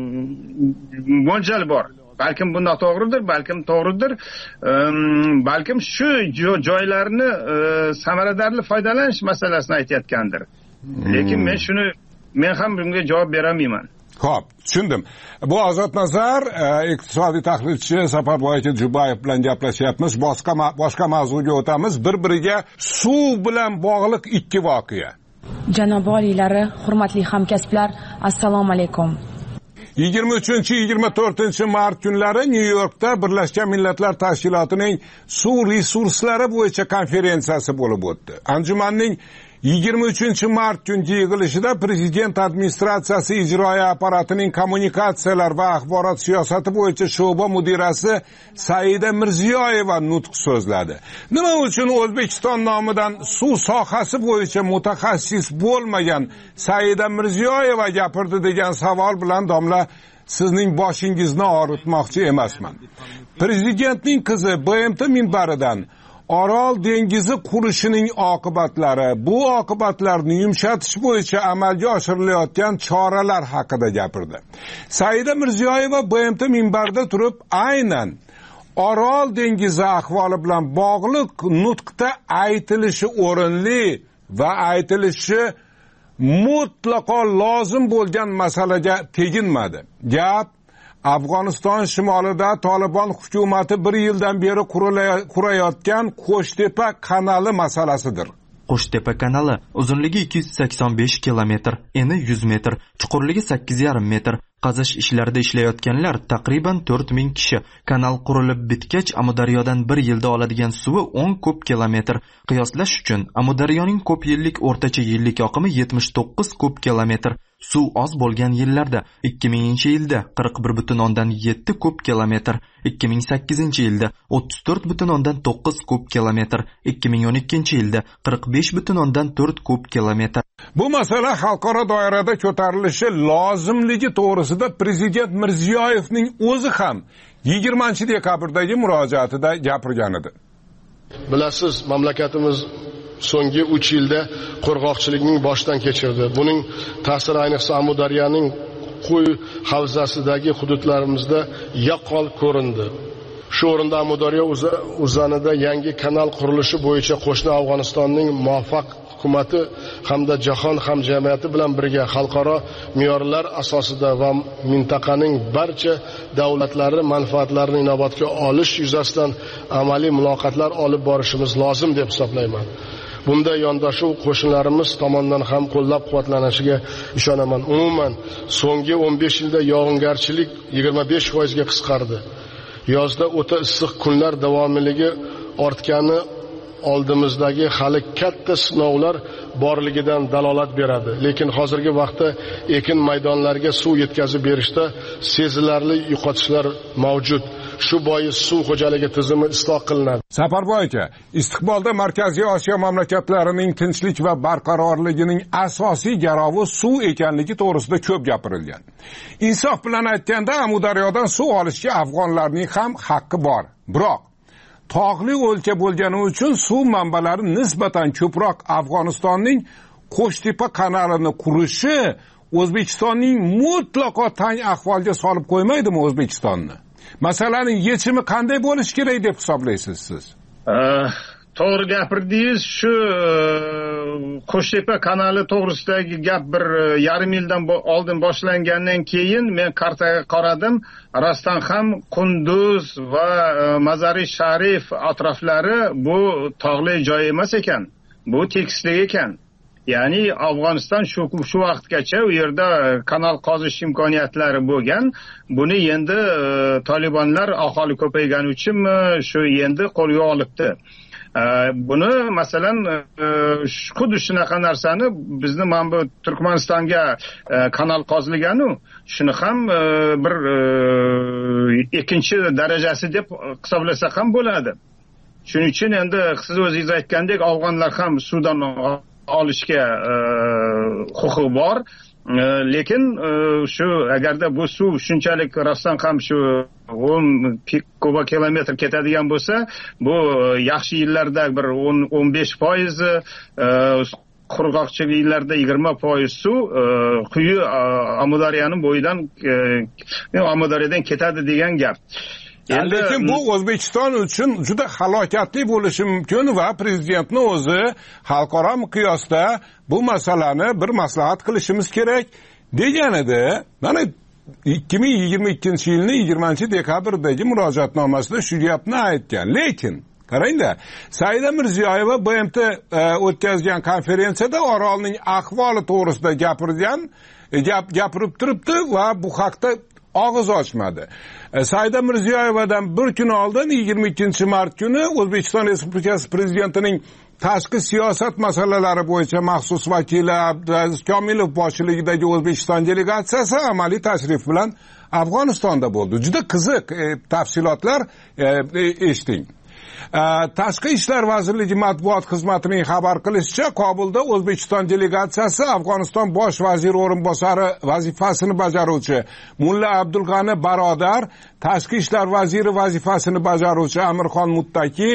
mo'ljal bor. Balkim bu noto'g'ridir, balkim to'g'ridir. Balkim shu joylarni samaradorli foydalanish masalasini aytayotgandir. Lekin men shuni men ham bunga javob bera olmayman. Xo'p, tushundim. Bu Ozodnazar, iqtisodiy tahlilchi Safarboy aka Jubayev bilan gaplashyapmiz. Boshqa boshqa mavzuga o'tamiz. Bir-biriga suv bilan bog'liq ikki voqea. Janob oliylari, hurmatli hamkasblar, assalomu alaykum. yigirma uchinchi yigirma to'rtinchi mart kunlari Nyu-Yorkda Birlashgan Millatlar Tashkilotining suv resurslari bo'yicha konferensiyasi bo'lib o'tdi. Anjumanning yigirma uchinchi mart kungi yig'ilishida prezident administratsiyasi ijroiya apparatining kommunikatsiyalar va axborot siyosati bo'yicha sho'ba mudirasi Saida Mirziyoyeva nutq so'zladi. Nima uchun O'zbekiston nomidan suv sohasi bo'yicha mutaxassis bo'lmagan Saida Mirziyoyeva gapirdi degan savol bilan domla sizning boshingizni og'ritmoqchi emasman. Prezidentning qizi B M T minbaridan Orol dengizi qurishining oqibatlari, bu oqibatlarni yumshatish bo'yicha amalga oshirilayotgan choralar haqida gapirdi. Saida Mirziyoyeva B M T minbarida turib aynan Orol dengizi ahvoli bilan bog'liq nutqda aytilishi o'rinli va aytilishi mutlaqo lozim bo'lgan masalaga teginmadi. Gap Afg'oniston shimolida Taliban hukumati bir yildan beri qurayotgan Qo'shtepa kanali masalasidir. Qo'shtepa kanali uzunligi ikki yuz sakson besh kilometr, eni yuz metr, chuqurligi sakkiz yarim metr. Qazish ishlarida ishlayotganlar taqriban to'rt ming kishi. Kanal qurilib bitgach, Amudaryodan bir yilda oladigan suvi o'n kub kilometr. Qiyoslash uchun Amudaryoning ko'p yillik o'rtacha yillik oqimi yetmish to'qqiz kub kilometr. Suv oz bo'lgan yillarda ikki minginchi yilda qirq bir butun o'ndan yetti kub kilometr, ikki ming sakkizinchi yilda o'ttiz to'rt butun o'ndan to'qqiz kub kilometr, ikki ming o'n ikkinchi yilda qirq besh butun o'ndan to'rt kub kilometr. Bu masala xalqaro doirada ko'tarilishi lozimligi to'g'risida Prezident Mirziyoyevning o'zi ham yigirmanchi dekabrdagi murojaatida gapirgan edi. Bilasiz, mamlakatimiz so'nggi uch yilda qurg'oqchilikning boshdan kechirdi. Buning ta'siri ayniqsa Amudaryoning Qo'y havzasidagi hududlarimizda yaqqol ko'rindi. Shu o'rinda Amudaryo uzanida yangi kanal qurilishi bo'yicha qo'shni Afg'onistonning muvaffaq hukumati hamda jahon hamjamiyati bilan birga xalqaro me'yorlar asosida va mintaqaning barcha davlatlari manfaatlarini inobatga olish yuzasidan amaliy muloqotlar olib borishimiz lozim deb hisoblayman. Bunda yondashuv qo'shinlarimiz tomonidan ham qo'llab-quvvatlanishiga ishonaman. Umuman, so'nggi o'n besh yilda yog'ingarchilik yigirma besh foiz ga qisqardi. Yozda o'ta issiq kunlar davomiyligi ortgani oldimizdagi hali katta sinovlar borligidan dalolat beradi. Lekin hozirgi vaqtda ekin maydonlariga suv yetkazib berishda sezilarli yo'qotishlar mavjud. Shu bois suv xo'jaligi tizimi isloh qilinadi. Safarboy aka, istiqbolda Markaziy Osiyo mamlakatlarining tinchlik va barqarorligining asosiy garovi suv ekanligi to'g'risida ko'p gapirilgan. Insof bilan aytganda, Amudaryodan suv olishga afg'onlarning ham haqqi bor. Biroq tog'li o'lka bo'lgani uchun suv manbalari nisbatan ko'proq Afg'onistonning Qo'shtepa kanalini qurishi O'zbekistonning mutlaqo tang ahvolga solib qo'ymaydimi O'zbekistonni? Masalaning yechimi qanday bo'lishi kerak deb hisoblaysiz siz? To'g'ri gapirdingiz. Shu Qo'shtepa kanali to'g'risidagi gap bir yarim yildan oldin boshlangandan keyin men kartaga qaradim. Rostdan ham Qunduz va Mazar-i Sharif atroflari bu tog'li joy emas ekan. Bu tekislik ekan. Ya'ni Afg'oniston shu shu vaqtgacha u yerda kanal qozish imkoniyatlari bo'lgan. Buni endi Talibanlar aholi ko'paygani uchun shu endi qo'lga olibdi. Buni masalan xuddi shunaqa narsani bizni mana bu Turkmanistonga kanal qozilganu, shuni ham bir ikkinchi darajasi deb hisoblasa ham bo'ladi. Shuning uchun endi siz o'zingiz aytgandek Afg'onlar ham suvdan olishga huquqi bor. Lekin shu agarda bu suv shunchalik rostdan ham shu o'n kuba kilometr ketadigan bo'lsa, bu yaxshi yillarda bir o'n besh foiz, qurg'oqchilik yillarda yigirma foiz suv quyi Amudaryoning bo'yidan Amudaryodan ketadi degan gap. Lekin bu O'zbekiston uchun juda halokatli bo'lishi mumkin va prezidentning o'zi xalqaro miqyosda bu masalani bir maslahat qilishimiz kerak degan edi. Mana ikki ming yigirma ikkinchi yilning yigirmanchi dekabrdagi murojaatnomasida shu gapni aytgan. Lekin qarangda, Saida Mirziyoyeva B M T o'tkazgan konferensiyada Orolning ahvoli to'g'risida gapirgan, gap gapirib turibdi va bu haqda og'iz ochmadi. Saida Mirziyoyevadan bir kun oldin yigirma ikkinchi mart kuni O'zbekiston Respublikasi prezidentining tashqi siyosat masalalari bo'yicha maxsus vakili Abdulaziz Komilov boshchiligidagi O'zbekiston delegatsiyasi amaliy tashrif bilan Afg'onistonda bo'ldi. Juda qiziq tafsilotlar eshiting. Tashqi ishlar vazirligi matbuot xizmatining xabar qilishicha, Kobulda O'zbekiston delegatsiyasi Afg'oniston bosh vaziri o'rinbosari vazifasini bajaruvchi Mulla Abdulg'ani Barodar, tashqi ishlar vaziri vazifasini bajaruvchi Amirxon Muttaqi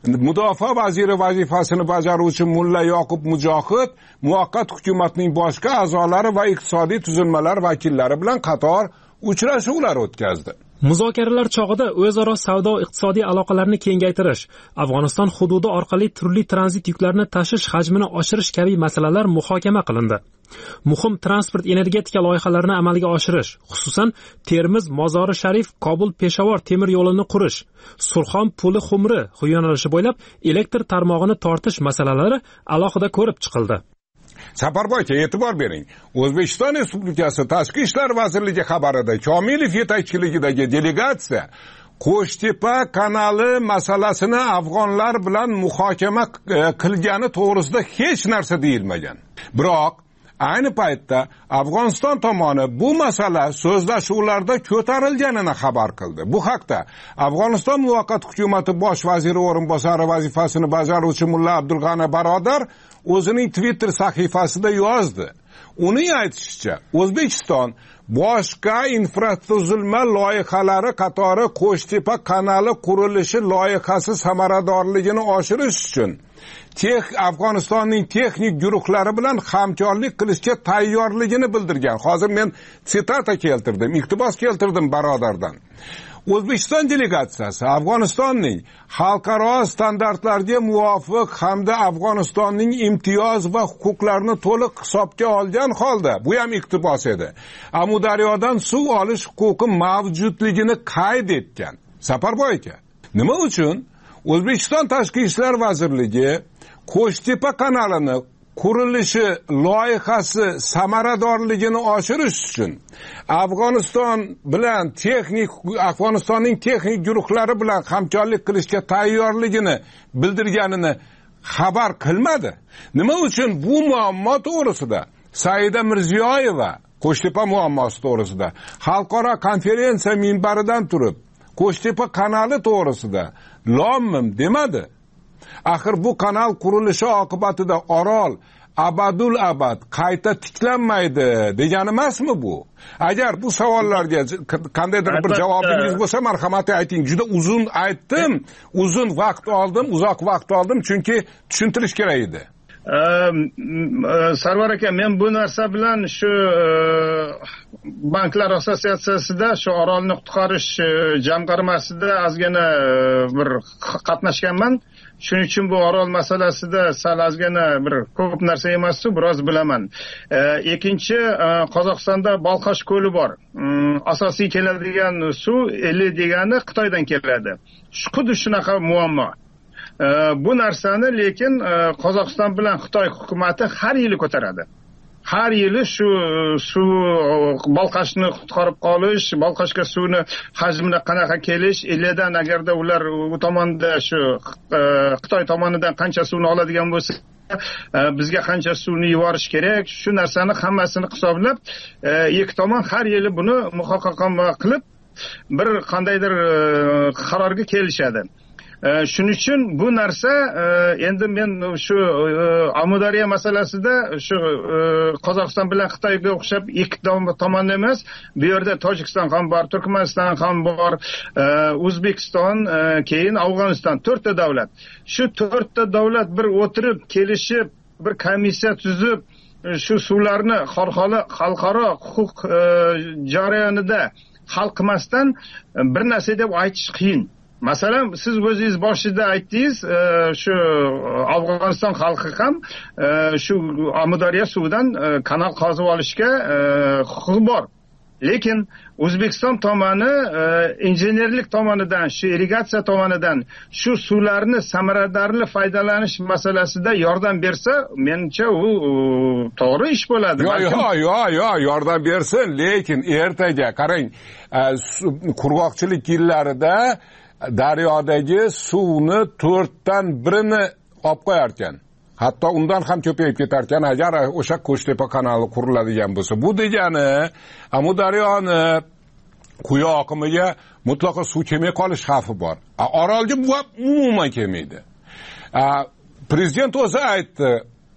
mudofaa vaziri vazifasini bajaruvchi mulla yoqub mujohid muvaqqat hukumatning boshqa a'zolari va iqtisodiy tuzilmalar vakillari bilan qator uchrashuvlar o'tkazdi. Muzokaralar chog'ida o'zaro savdo iqtisodiy aloqalarni kengaytirish, Afg'oniston hududi orqali turli tranzit yuklarni tashish hajmini oshirish kabi masalalar muhokama qilindi. Muhim transport energetika loyihalarini amalga oshirish, xususan Termiz Mozori Sharif Kobul Peshavor temir yo'lini qurish, Surxon Puli Xumri yo'nalishi bo'ylab elektr tarmog'ini tortish masalalari alohida ko'rib chiqildi. Safarboy aka, e'tibor bering. O'zbekiston Respublikasi Tashqi ishlar vazirligi xabarida Komilov yetakchiligidagi delegatsiya Qo'shtepa kanali masalasini afg'onlar bilan muhokama qilgani to'g'risida hech narsa deyilmagan. Biroq ayni paytda Afg'oniston tomoni bu masala so'zlashuvlarda ko'tarilganini xabar qildi. Bu haqda Afg'oniston muvaqqat hukumati bosh vaziri o'rinbosari vazifasini bajaruvchi mulla Abdulg'ani Barodar o'zining Twitter sahifasida yozdi. Uning aytishicha, O'zbekiston boshqa infratuzilma loyihalari qatori Qo'shtepa kanali qurilishi loyihasi samaradorligini oshirish uchun Tex Afg'onistonning texnik guruhlari bilan hamkorlik qilishga tayyorligini bildirgan. Hozir men sitata keltirdim, iqtibos keltirdim Barodardan. O'zbekiston delegatsiyasi Afg'onistonning xalqaro standartlarga muvofiq hamda Afg'onistonning imtiyoz va huquqlarini to'liq hisobga olgan holda, bu ham iqtibos edi, Amudaryodan suv olish huquqi mavjudligini qayd etgan. Safarboy aka, nima uchun O'zbekiston Tashqi ishlar vazirligi Qo'shtepa kanalini qurilishi loyihasi samaradorligini oshirish uchun Afg'oniston bilan texnik Afg'onistonning texnik guruhlari bilan hamkorlik qilishga tayyorligini bildirganini xabar qilmadi? Nima uchun bu muammo to'g'risida Saida Mirziyoyeva Qo'shtepa muammosi to'g'risida xalqaro konferensiya minbaridan turib Qo'shtepa kanali to'g'risida lom-mim demadi? Axir bu kanal qurilishi oqibatida Orol abadul abad qayta tiklanmaydi degani emasmi bu? Agar bu savollarga qandaydir bir javobingiz bo'lsa, marhamat ayting. Juda uzun aytdim, uzun vaqt oldim, uzoq vaqt oldim, chunki tushuntirish kerak edi. Sarvar aka, men bu narsa bilan shu banklar assotsiatsiyasida shu Orolni qutqarish jamg'armasida ozgina bir qatnashganman. Shuning uchun bu Orol masalasida sal ozgina bir ko'p narsa emas-ku, biroz bilaman. Ikkinchi, Qozog'istonda Balqash ko'li bor. Asosiy keladigan suv eli degani Xitoydan keladi. Xuddi shunaqa muammo. Bu narsani lekin Qozog'iston bilan Xitoy hukumati har yili ko'taradi. Har yili shu suv Balqashni qutqarib qolish, Balqashga suvni hajmini qanaqa kelish, elidan agarda ular u tomonda shu Xitoy tomonidan qancha suvni oladigan bo'lsa, bizga qancha suvni yuborish kerak, shu narsani hammasini hisoblab, ikki tomon har yili buni muhokama qilib bir qandaydir qarorga kelishadi. Shuning uchun bu narsa endi men shu Amudaryo masalasida shu Qozog'iston bilan Xitoyga o'xshab ikki tomon emas, bu yerda Tojikiston ham bor, Turkmaniston ham bor, O'zbekiston, keyin Afg'oniston, to'rtta davlat. Shu to'rtta davlat bir o'tirib kelishib, bir komissiya tuzib, shu suvlarni xalqaro huquq jarayonida hal qilmasdan bir narsa deb aytish qiyin. Masalan, siz o'zingiz boshida aytdingiz, shu Afg'oniston xalqi ham shu Amudaryo suvidan kanal qazib olishga huquqi bor. Lekin O'zbekiston tomoni injenerlik tomonidan, shu irrigatsiya tomonidan shu suvlarni samaradorli foydalanish masalasida yordam bersa, menimcha u to'g'ri ish bo'ladi. Yo'q, yo'q, yo'q, yo'q, yordam bersin, lekin ertaga qarang, qurg'oqchilik yillarida daryodagi suvni to'rtdan birini olib qo'yar ekan. Hatto undan ham ko'payib ketar ekan agar o'sha Qo'shtepa kanali quriladigan bo'lsa. Bu degani Amudaryoni quyi oqimiga mutlaqo suv kelmay qolish xavfi bor. Orolga bu umuman kelmaydi. Prezident o'zi aytdi,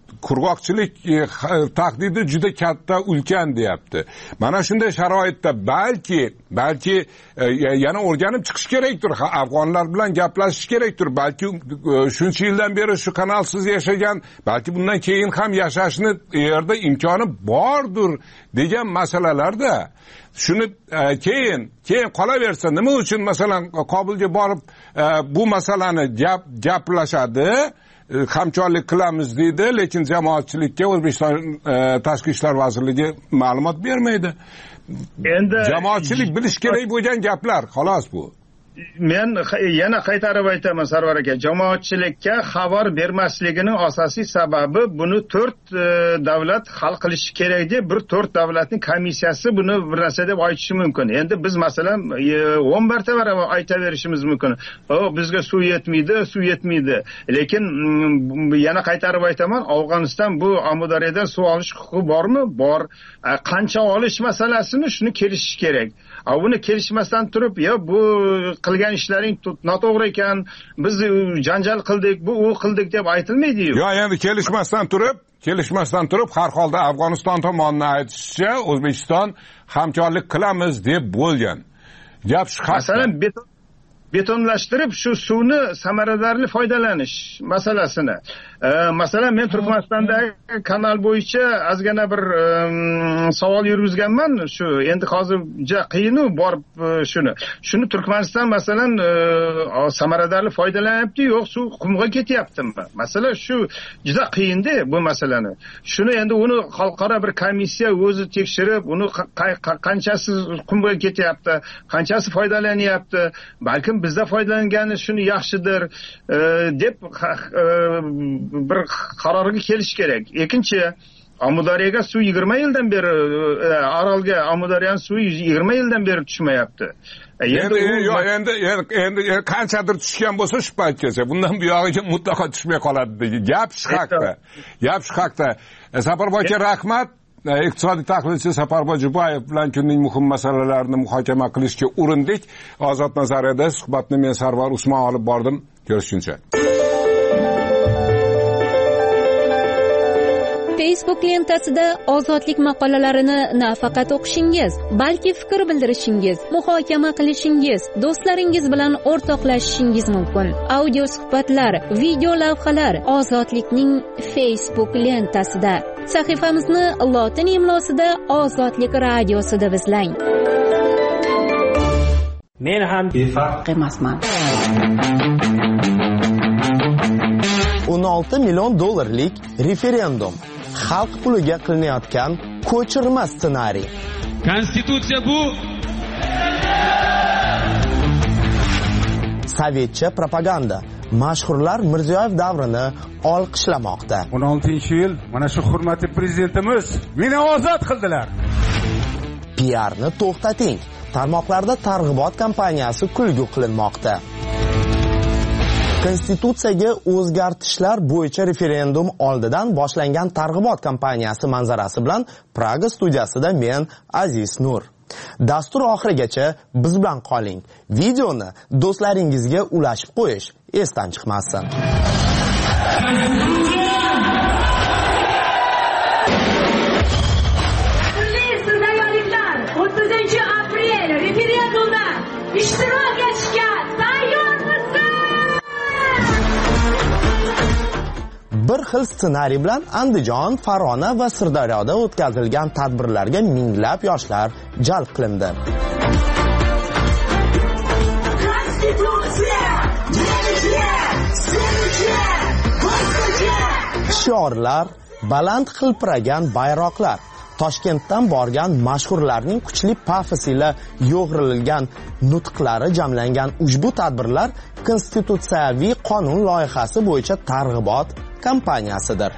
qurg'oqchilik tahdidi juda katta, ulkan deyapti. Mana shunday sharoitda balki balki yana o'rganib chiqish kerakdir, afg'onlar bilan gaplashish kerakdir. Balki shuncha yildan beri shu kanalsiz yashagan, balki bundan keyin ham yashashni yerda imkoni bordir degan masalalarda shuni keyin keyin qolaversa, nima uchun masalan Kobulga borib bu masalani gap gaplashadi, hamkorlik qilamiz deydi, lekin jamoatchilikka O'zbekiston Tashqi ishlar vazirligi ma'lumot bermaydi. Endi jamoatchilik bilish kerak bo'lgan gaplar, xolos bu. Men yana qaytarib aytaman Sarvar aka, jamoatchilikka xabar bermasligining asosiy sababi buni to'rt davlat hal qilishi kerak deb, bir to'rt davlatning komissiyasi buni bir narsa deb aytishi mumkin. Endi biz masalan o'n marta aytaverishimiz mumkin. O, bizga suv yetmaydi, suv yetmaydi. Lekin yana qaytarib aytaman, Afg'oniston bu Amudaryodan suv olish huquqi bormi? Bor. Qancha olish masalasini shuni kelishish kerak. Buni kelishmasdan turib, yo bu qilgan ishlaring noto'g'ri ekan, biz janjal qildik, bu u qildik deb aytilmaydi-yu. Yo, endi kelishmasdan turib, kelishmasdan turib har holda Afg'oniston tomonidan aytishicha O'zbekiston hamkorlik qilamiz deb bo'lgan. Gap shu haqda. Masalan, beton betonlashtirib shu suvni samaradorli foydalanish masalasini. Ee, masalan, men Turkmanistondagi kanal bo'yicha ozgina bir um, savol yurgizganman. Shu endi hozircha qiyin-u borib shuni. Shuni Turkmaniston masalan uh, samaradorli foydalanyapti, yo'q suv qumga ketyaptimi? Masalan, shu juda qiyin-da bu masalani. Shuni endi uni xalqaro bir komissiya o'zi tekshirib, uni qanchasi qumga ketyapti, qanchasi foydalanyapti, balkim bizda foydalangani shuni yaxshidir e, deb e, bir qarorga kelish kerak. Ikkinchi, Amudaryoga suv yigirma yildan beri, e, Orolga Amudaryoning suvi yigirma yildan beri tushmayapti. E, endi yo'q, endi endi qanchadir tushgan bo'lsa shu paytgacha, bundan buyog'iga mutlaqo tushmay qoladi degan gap shu haqda. Gap shu haqda. Safarboy aka, rahmat. Iqtisodiy tahlilchi Safarboy Jubayev bilan kunning muhim masalalarini muhokama qilishga urindik. Ozod nazariyada suhbatni men Sarvar Usmon olib bordim. Ko'rishguncha. Facebook lentasida ozodlik maqolalarini nafaqat o'qishingiz, balki fikr bildirishingiz, muhokama qilishingiz, do'stlaringiz bilan o'rtoqlashishingiz mumkin. Audio suhbatlar, video lavhalar Ozodlikning Facebook lentasida. Sahifamizni lotin imlosida Ozodlik radiosida izlang. Men ham befarq emasman. o'n olti million dollarlik referendum. Xalq puliga qilinayotgan ko'chirma ssenariy. Konstitutsiya bu sovetcha propaganda. Mashhurlar Mirziyoyev davrini olqishlamoqda. o'n oltinchi yil mana shu hurmatli prezidentimiz meni ozod qildilar. P R'ni to'xtating. Tarmoqlarda targ'ibot kampaniyasi kulgu qilinmoqda. Konstitutsiyaga o'zgartishlar bo'yicha referendum oldidan boshlangan targ'ibot kampaniyasi manzarasi bilan Praga studiyasida men Aziz Nur. Dastur oxirigacha biz bilan qoling. Videoni do'stlaringizga ulashib qo'yish esdan chiqmasin. o'ttizinchi aprel referendumda ishtirok etishga tayyormisiz? Bir xil ssenariy bilan Andijon, Farg'ona va Sirdaryoda o'tkazilgan tadbirlarga minglab yoshlar jalb qilindi. Shiorlar, baland hilpiragan bayroqlar, Toshkentdan borgan mashhurlarning kuchli pafos ila yo'g'rilgan nutqlari jamlangan ushbu tadbirlar konstitutsiyaviy qonun loyihasi bo'yicha targ'ibot kampaniyasidir.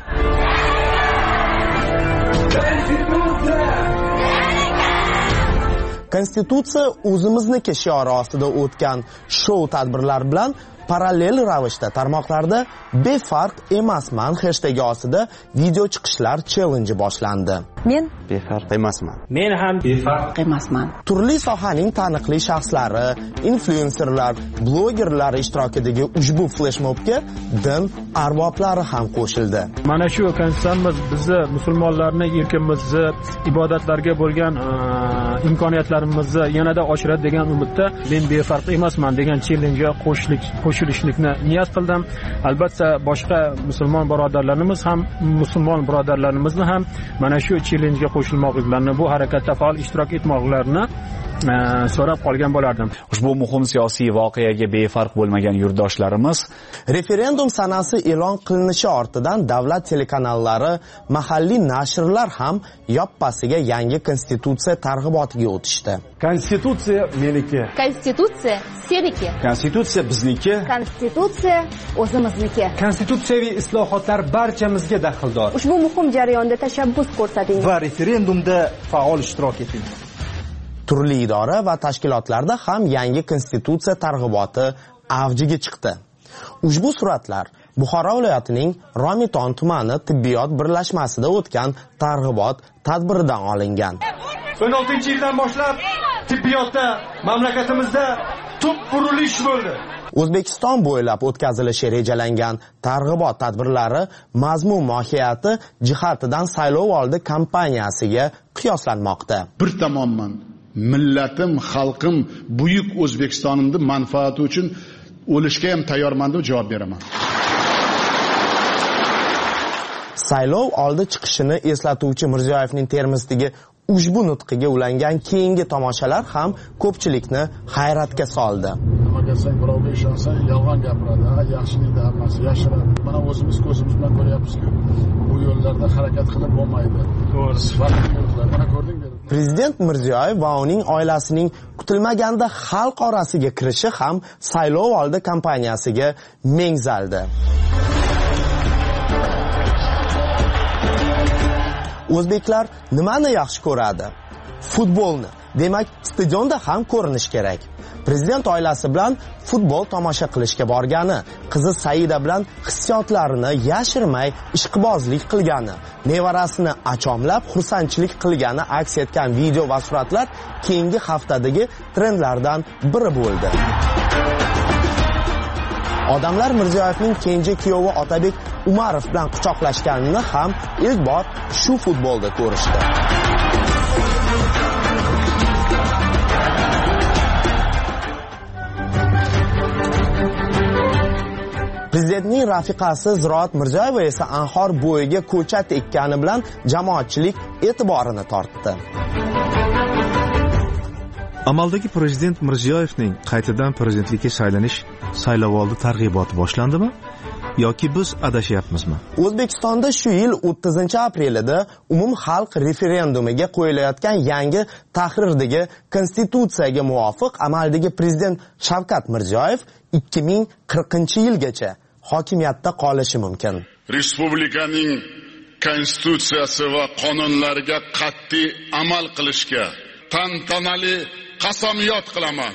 Konstitutsiya o'zimizniki shiori ostida o'tgan shou tadbirlar bilan parallel ravishda tarmoqlarda befarq emasman hashtagi ostida video chiqishlar challenji boshlandi. Men befarq emasman. Men ham befarq emasman. Turli sohaning taniqli shaxslari, influenserlar, blogerlar ishtirokidagi ushbu fleshmobga din arboblari ham qo'shildi. Mana shu konstitutsiyamiz bizni musulmonlarni erkimizni, ibodatlarga bo'lgan imkoniyatlarimizni yanada oshiradi degan umidda men befarq emasman degan challenjga qo'shilishlik qo'shilishlikni niyat qildim. Albatta boshqa musulmon birodarlarimiz ham musulmon birodarlarimizni ham mana shu challenjga qo'shilmoqliklarini, bu harakatda faol ishtirok etmoqlarini so'rab qolgan bo'lardim. Ushbu muhim siyosiy voqeaga befarq bo'lmagan yurtdoshlarimiz referendum sanasi e'lon qilinishi ortidan davlat telekanallari, mahalliy nashrlar ham yoppasiga yangi konstitutsiya targ'ibotiga o'tishdi. Konstitutsiya meniki. Konstitutsiya seniki. Konstitutsiya bizniki. Konstitutsiya o'zimizniki. Konstitutsiyaviy islohotlar barchamizga daxldor. Ushbu muhim jarayonda tashabbus ko'rsating va referendumda faol ishtirok eting. Turli idora va tashkilotlarda ham yangi konstitutsiya targ'iboti avjiga chiqdi. Ushbu suratlar Buxoro viloyatining Romiton tumani tibbiyot birlashmasida o'tgan targ'ibot tadbiridan olingan. o'n oltinchi yildan boshlab tibbiyotda mamlakatimizda tub burilish bo'ldi. O'zbekiston bo'ylab o'tkazilishi rejalangan targ'ibot tadbirlari mazmun mohiyati jihatidan saylovoldi kampaniyasiga qiyoslanmoqda. Bir tomondan millatim, xalqim, buyuk O'zbekistonimni manfaati uchun o'lishga ham tayyorman deb javob beraman. Saylov oldi chiqishini eslatuvchi Mirziyoyevning Termizdagi ushbu nutqiga ulangan keyingi tomoshalar ham ko'pchilikni hayratga soldi. Nima desang, birovga ishonsa, yolg'on gapiradi, yaxshilikda hammasi yashiradi. Mana o'zimiz ko'zimiz bilan ko'ryapmiz-ku, bu yo'llarda harakat qilib bo'lmaydi. To'g'ri, sifatli yo'llar. Mana ko'rdingmi? Prezident Mirziyoyev va uning oilasining kutilmaganda xalq orasiga kirishi ham saylov oldi kampaniyasiga mengzaldi. O'zbeklar nimani yaxshi ko'radi? Futbolni. Demak, stadionda ham ko'rinish kerak. Prezident oilasi bilan futbol tomosha qilishga borgani, qizi Saida bilan hissiyotlarini yashirmay ishqibozlik qilgani, nevarasini achomlab xursandchilik qilgani aks etgan video va suratlar keyingi haftadagi trendlardan biri bo'ldi. Odamlar Mirziyoyevning kenja kuyovi Otabek Umarov bilan quchoqlashganini ham ilk bor shu futbolda ko'rishdi. Prezidentning rafiqasi Ziroat Mirziyoyeva esa anhor bo'yiga ko'chat ekkani bilan jamoatchilik e'tiborini tortdi. Amaldagi prezident Mirziyoyevning qaytadan prezidentlikka saylanish saylovoldi targ'iboti boshlandimi yoki biz adashyapmizmi? O'zbekistonda shu yil o'ttizinchi aprelida umum xalq referendumiga qo'yilayotgan yangi tahrirdagi konstitutsiyaga muvofiq amaldagi prezident Shavkat Mirziyoyev ikki ming qirqinchi yilgacha hokimiyatda qolishi mumkin. Respublikaning konstitutsiyasi va qonunlariga qat'iy amal qilishga tantanali qasamyod qilaman.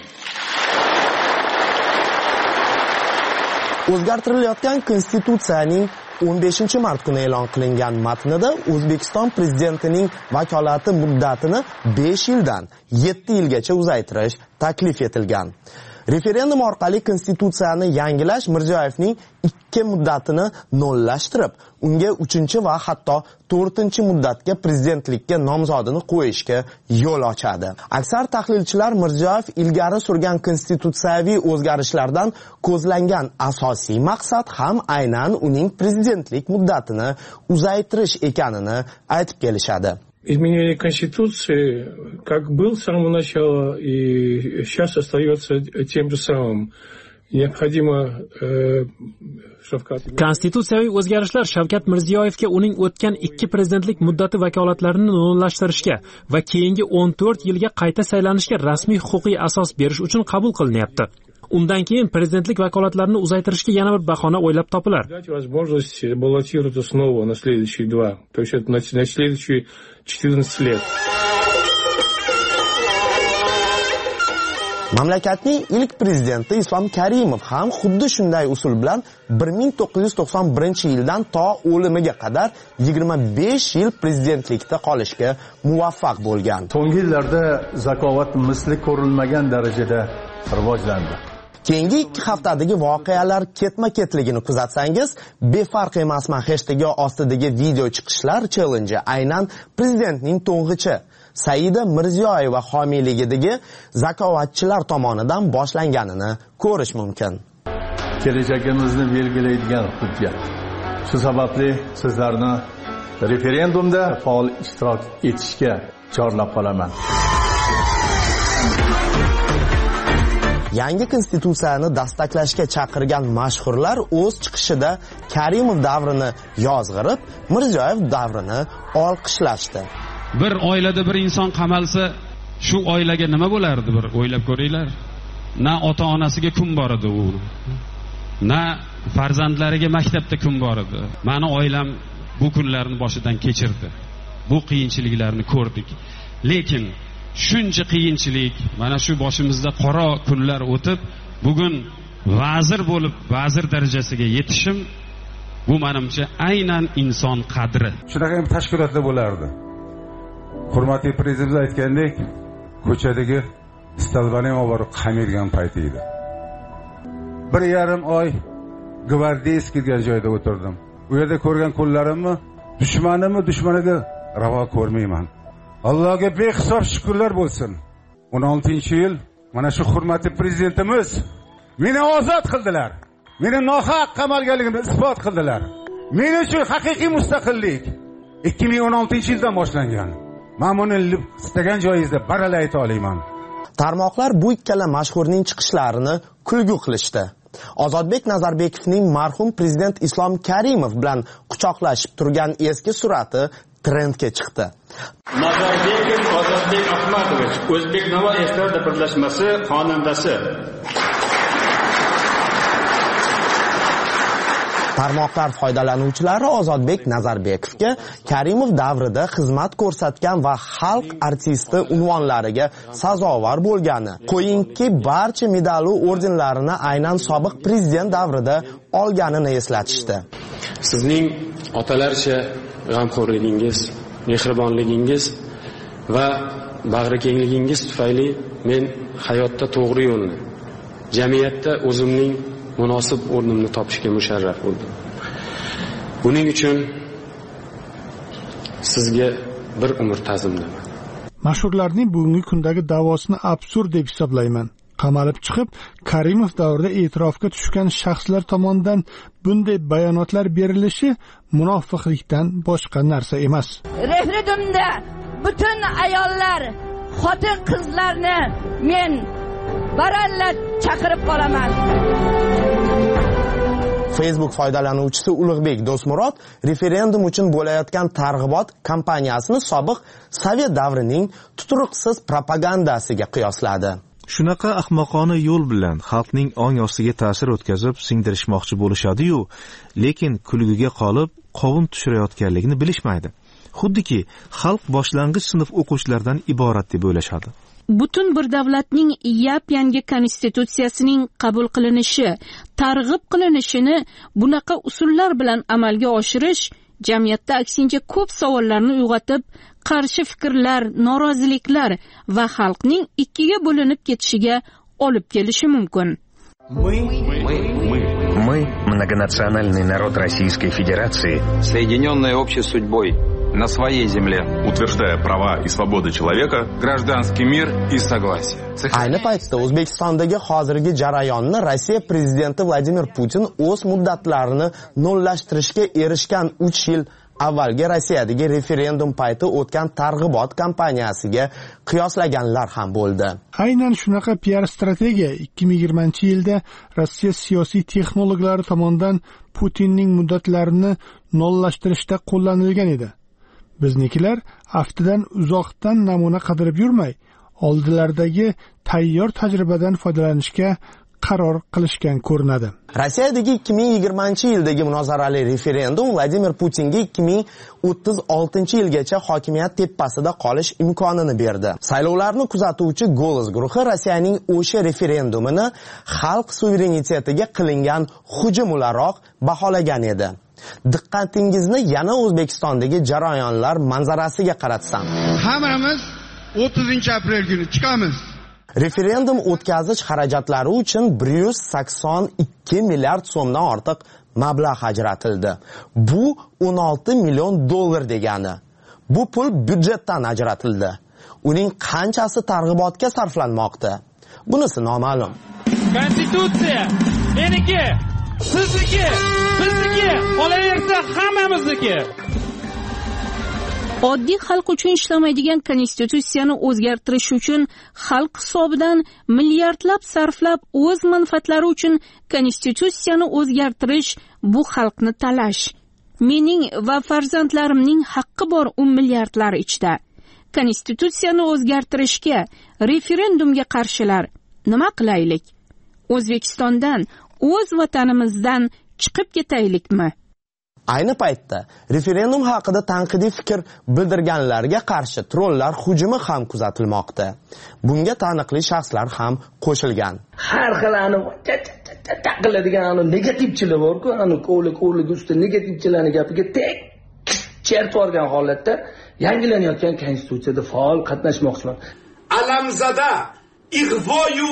O'zgartirilayotgan konstitutsiyaning o'n beshinchi mart kuni e'lon qilingan matnida O'zbekiston prezidentining vakolati muddatini besh yildan yetti yilgacha uzaytirish taklif etilgan. Referendum orqali konstitutsiyani yangilash Mirziyoyevning ikki muddatini nollashtirib, unga uchinchi va hatto to'rtinchi muddatga prezidentlikka nomzodini qo'yishga yo'l ochadi. Aksar tahlilchilar Mirziyoyev ilgari surgan konstitutsiyaviy o'zgarishlardan ko'zlangan asosiy maqsad ham aynan uning prezidentlik muddatini uzaytirish ekanini aytib kelishadi. Изменение Конституции, как был с самого начала и сейчас остается тем же самым. Необходимо Konstitutsiyaviy o'zgarishlar Shavkat Mirziyoyevga uning o'tgan ikki prezidentlik muddati vakolatlarini nollashtirishga va keyingi o'n to'rt yilga qayta saylanishga rasmiy huquqiy asos berish uchun qabul qilinyapti. Undan keyin prezidentlik vakolatlarini uzaytirishga yana bir bahona o'ylab topilar. Возможность баллотироваться снова на следующие два, то есть это на следующие четырнадцать лет. Mamlakatning ilk prezidenti Islom Karimov ham xuddi shunday usul bilan bir ming to'qqiz yuz to'qson birinchi yildan to o'limiga qadar yigirma besh yil prezidentlikda qolishga muvaffaq bo'lgan. So'nggi yillarda zakovat misli ko'rilmagan darajada rivojlandi. Keyingi ikki haftadagi voqealar ketma-ketligini kuzatsangiz, befarq emasman hashtagi ostidagi video chiqishlar challenge aynan prezidentning to'ng'ichi Saida Mirziyoyeva homiyligidagi zakovatchilar tomonidan boshlanganini ko'rish mumkin. Kelajagimizni belgilaydigan hujjat. Shu sababli sizlarni referendumda faol ishtirok etishga chorlab qolaman. Yangi konstitutsiyani dastaklashga chaqirgan mashhurlar o'z chiqishida Karimov davrini yozg'irib, Mirziyoyev davrini olqishlashdi. Bir oilada bir inson qamalsa, shu oilaga nima bo'lardi, bir o'ylab ko'ringlar. Na ota-onasiga kun bor edi u. Na farzandlariga maktabda kun bor edi. Meni oilam bu kunlarni boshidan kechirdi. Bu qiyinchiliklarni ko'rdik. Lekin shuncha qiyinchilik, mana shu boshimizda qora kunlar o'tib, bugun vazir bo'lib, vazir darajasiga yetishim, bu menimcha aynan inson qadri. Shunaqa ham tashkilotlar bo'lardi. Hurmatli prezident aytgandek, ko'chadagi stalbani ham olib qamirgan payti edi. Bir yarim oy gvardiyskiy degan joyda o'tirdim. U yerda ko'rgan kunlarimni dushmanimni dushmaniga ravo ko'rmayman. Allohga behisob shukrlar bo'lsin. o'n oltinchi yil mana shu hurmatli prezidentimiz meni ozod qildilar. Meni nohaq qamalganligimni isbot qildilar. Men uchun haqiqiy mustaqillik ikki ming o'n oltinchi yildan boshlangan. Men buni istagan joyingizda baralla ayta olaman. Tarmoqlar bu ikkala mashhurning chiqishlarini kulgu qilishdi. Ozodbek Nazarbekovning marhum prezident Islom Karimov bilan quchoqlashib turgan eski surati trendga chiqdi. Nazarbekov Ozodbek Ahmadovich, O'zbek-Navo estrada birlashmasi xonandasi. Tarmoqlar foydalanuvchilari Ozodbek Nazarbekovga Karimov davrida xizmat ko'rsatgan va xalq artisti unvonlariga sazovor bo'lgani, qo'yingki barcha medal va ordenlarini aynan sobiq prezident davrida olganini eslatishdi. Sizning otalarcha g'amxo'rligingiz, mehribonligingiz va bag'rikengligingiz tufayli men hayotda to'g'ri yo'lni, jamiyatda o'zimning munosib o'rnimni topishga musharraf bo'ldim. Buning uchun sizga bir umr ta'zimlaman. Mashhurlarning bugungi kundagi da'vosini absurd deb hisoblayman. Qamalib chiqib, Karimov davrida e'tirofga tushgan shaxslar tomonidan bunday bayonotlar berilishi munofiqlikdan boshqa narsa emas. Referendumda butun ayollar, xotin-qizlarni men baralla chaqirib qolaman. Facebook foydalanuvchisi Ulug'bek Do'smurod referendum uchun bo'layotgan targ'ibot kampaniyasini sobiq Sovet davrining tuturuqsiz propagandasiga qiyosladi. Shunaqa ahmoqona yo'l bilan xalqning ong ostiga ta'sir o'tkazib singdirishmoqchi bo'lishadi-yu, lekin kulguga qolib qovun tushirayotganligini bilishmaydi. Xuddiki xalq boshlang'ich sinf o'quvchilaridan iborat deb o'ylashadi. Butun bir davlatning yap-yangi konstitutsiyasining qabul qilinishi, targ'ib qilinishini bunaqa usullar bilan amalga oshirish jamiyatda aksincha ko'p savollarni uyg'otib, qarshi fikrlar, noroziliklar va xalqning ikkiga bo'linib ketishiga olib kelishi mumkin. Мы, многонациональный народ Российской Федерации, соединенные общей судьбой, на своей земле, утверждая права и свободы человека, гражданский мир и согласие. Ayni paytda O'zbekistondagi hozirgi jarayonni Rossiya prezidenti Vladimir Putin o'z muddatlarini nollashtirishga erishgan uch yil avvalgi Rossiyadagi referendum payti o'tgan targ'ibot kampaniyasiga qiyoslaganlar ham bo'ldi. Aynan shunaqa P R strategiya ikki ming yigirmanchi yilda Rossiya siyosiy texnologlari tomonidan Putinning muddatlarini nollashtirishda qo'llanilgan edi. Biznikilar aftidan uzoqdan namuna qidirib yurmay, oldilaridagi tayyor tajribadan foydalanishga qaror qilishgan ko'rinadi. Rossiyadagi ikki ming yigirmanchi yildagi munozarali referendum Vladimir Putinga ikki ming o'ttiz oltinchi yilgacha hokimiyat tepasida qolish imkonini berdi. Saylovlarni kuzatuvchi Golos guruhi Rossiyaning o'sha referendumini xalq suverenitetiga qilingan hujum o'laroq baholagan edi. Diqqatingizni yana O'zbekistondagi jarayonlar manzarasiga qaratsam. Hammamiz o'ttizinchi aprel kuni chiqamiz. Referendum o'tkazish xarajatlari uchun bir yuz sakson ikki milliard so'mdan ortiq mablag' ajratildi. Bu o'n olti million dollar degani. Bu pul byudjetdan ajratildi. Uning qanchasi targ'ibotga sarflanmoqda? Bunisi noma'lum. Konstitutsiya meniki, sizniki, bizniki, qolaversa hammamizniki. Oddiy xalq uchun ishlamaydigan konstitutsiyani o'zgartirish uchun xalq hisobidan milliardlab sarflab o'z manfaatlari uchun konstitutsiyani o'zgartirish bu xalqni talash. Mening va farzandlarimning haqqi bor o'n milliardlar ichida. Konstitutsiyani o'zgartirishga, referendumga qarshilar nima qilaylik? O'zbekistondan, o'z vatanimizdan chiqib ketaylikmi? Ayni paytda referendum haqida tanqidiy fikr bildirganlarga qarshi trollar hujumi ham kuzatilmoqda. Bunga taniqli shaxslar ham qo'shilgan. Har xil anu taqiladigan anu negativchilar bor-ku, anu qo'lik qo'lik ustida negativchilarning gapiga tek chertib olgan holatda yangilanayotgan konstitutsiyada faol qatnashmoqchiman. Alamzada ig'voyu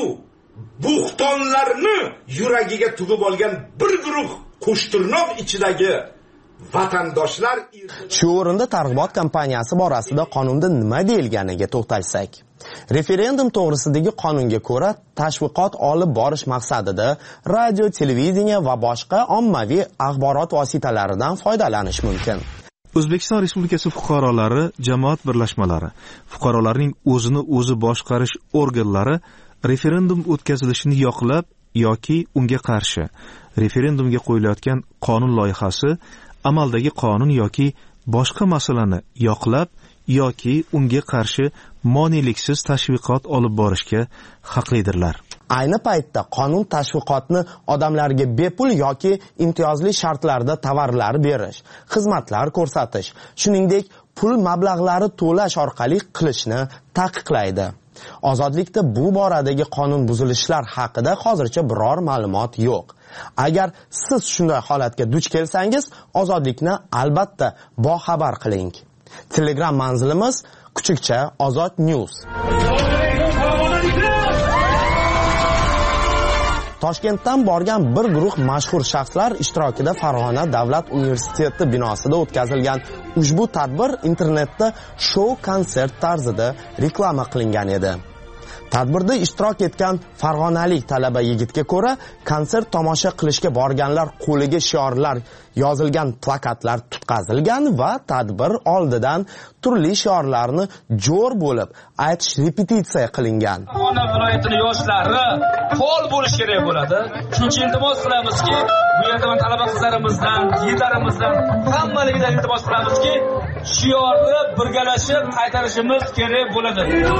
buxtonlarni yuragiga tugib olgan bir guruh qo'shtirnoq ichidagi vatandoshlar. Shu o'rinda targ'ibot kampaniyasi borasida qonunda nima deyilganiga to'xtalsak. Referendum to'g'risidagi qonunga ko'ra tashviqot olib borish maqsadida radio, televideniya va boshqa ommaviy axborot vositalaridan foydalanish mumkin. O'zbekiston Respublikasi fuqarolari jamoat birlashmalari, fuqarolarning o'zini o'zi boshqarish organlari referendum o'tkazilishini yoqlab yoki unga qarshi referendumga qo'yilayotgan qonun loyihasi, amaldagi qonun yoki boshqa masalani yoqlab yoki unga qarshi moneliksiz tashviqot olib borishga haqlidirlar. Ayni paytda qonun tashviqotni odamlarga bepul yoki imtiyozli shartlarda tovarlar berish, xizmatlar ko'rsatish, shuningdek pul mablag'lari to'lash orqali qilishni taqiqlaydi. Ozodlikda bu boradagi qonun buzilishlar haqida hozircha biror ma'lumot yo'q. Agar siz shunday holatga duch kelsangiz, Ozodlikni albatta boxabar qiling. Telegram manzilimiz kuchukcha Ozod News. Toshkentdan borgan bir guruh mashhur shaxslar ishtirokida Farg'ona davlat universiteti binosida o'tkazilgan ushbu tadbir internetda shou konsert tarzida reklama qilingan edi. Tadbirda ishtirok etgan farg'onalik talaba yigitga ko'ra, konsert tomosha qilishga borganlar qo'liga shiorlar yozilgan plakatlar tutqazilgan va tadbir oldidan turli shiorlarni jo'r bo'lib aytish repetitsiya qilingan. Farg'ona viloyatining yoshlari faol bo'lish kerak bo'ladi. Shuning uchun iltimos qilamizki, bu yerda talaba qizlarimizdan, yigitlarimizdan hammaligidan iltimos qilamizki, shiorni birgalashib qaytarishimiz kerak bo'ladi.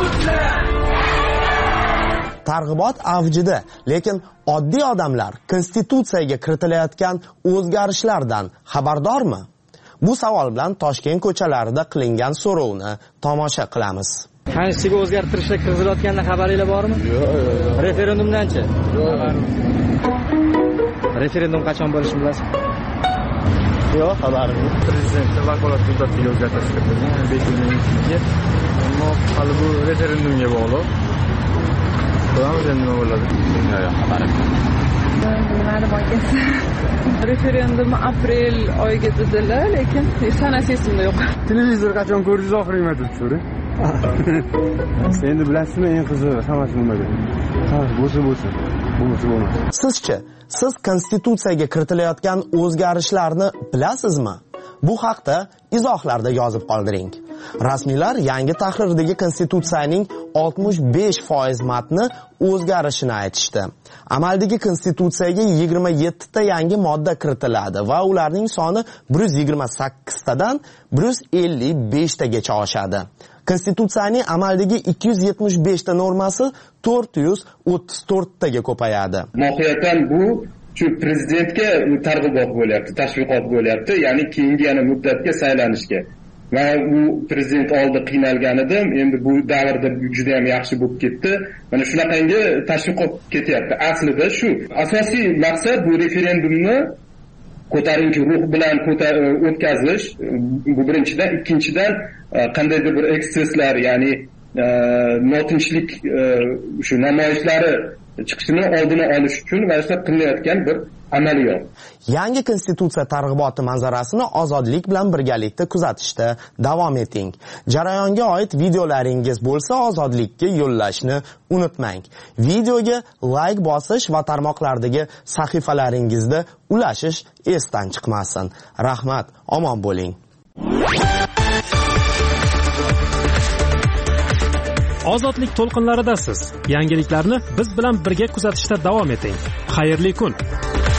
Targ'ibot avjida, lekin oddiy odamlar konstitutsiyaga kiritilayotgan o'zgarishlardan xabardormi? Bu savol bilan Toshkent ko'chalarida qilingan so'rovni tomosha qilamiz. Konstitutsiyaga o'zgartirishlar kiritilayotganidan xabaringiz bormi? Yo'q. Referendumdanchi? Yo'q. Referendum qachon bo'lishini bilasizmi? Yo'q, xabarim yo'q. Prezidentning vakolat muddatiga o'zgartirish kiritilgan besh yildan ikkiga. Ammo hali bu referendumga bog'liq. Ko'ramiz endi nima bo'ladi. Yo'q, xabarim yo'q. Bilmadim akasi. Referendum aprel oyiga dedilar, lekin sanasi esimda yo'q. Televizor qachon ko'rdingiz oxirgi marta so'ra? Endi bilasizmi eng qizig'i hammasi nimaga? Ha, bo'lsa bo'lsa, bo'lmasa bo'lmas. Sizchi, siz konstitutsiyaga kiritilayotgan o'zgarishlarni bilasizmi? Bu haqda izohlarda yozib qoldiring. Rasmiylar yangi tahrirdagi konstitutsiyaning oltmish besh foiz matni o'zgarishini aytishdi. Amaldagi konstitutsiyaga yigirma yetti ta yangi modda kiritiladi va ularning soni bir yuz yigirma sakkiz tadan bir yuz ellik besh tagacha oshadi. Konstitutsiyaning amaldagi ikki yuz yetmish besh ta normasi to'rt yuz o'ttiz to'rt taga ko'payadi. Mohiyatan bu shu prezidentga targ'ibot bo'lyapti, tashviqot bo'lyapti, ya'ni keyingi yana muddatga saylanishga. Va u prezident oldi qiynalgan edim, endi bu davrda juda ham yaxshi bo'lib ketdi. Mana shunaqangi tashviqot ketyapti. Aslida shu asosiy maqsad bu referendumni ko'tarinki ruh bilan o'tkazish. Bu birinchidan, ikkinchidan qandaydir bir ekseslar, ya'ni notinchlik shu namoyishlari chiqishini oldini olish uchun vaqtda qilinayotgan bir amaliyot. Yangi konstitutsiya targ'iboti manzarasini ozodlik bilan birgalikda kuzatishda davom eting. Jarayonga oid videolaringiz bo'lsa, ozodlikka yo'llashni unutmang. Videoga like bosish va tarmoqlardagi sahifalaringizda ulashish esdan chiqmasin. Rahmat, omon bo'ling. Ozodlik to'lqinlaridasiz. Yangiliklarni biz bilan birga kuzatishda davom eting. Xayrli kun.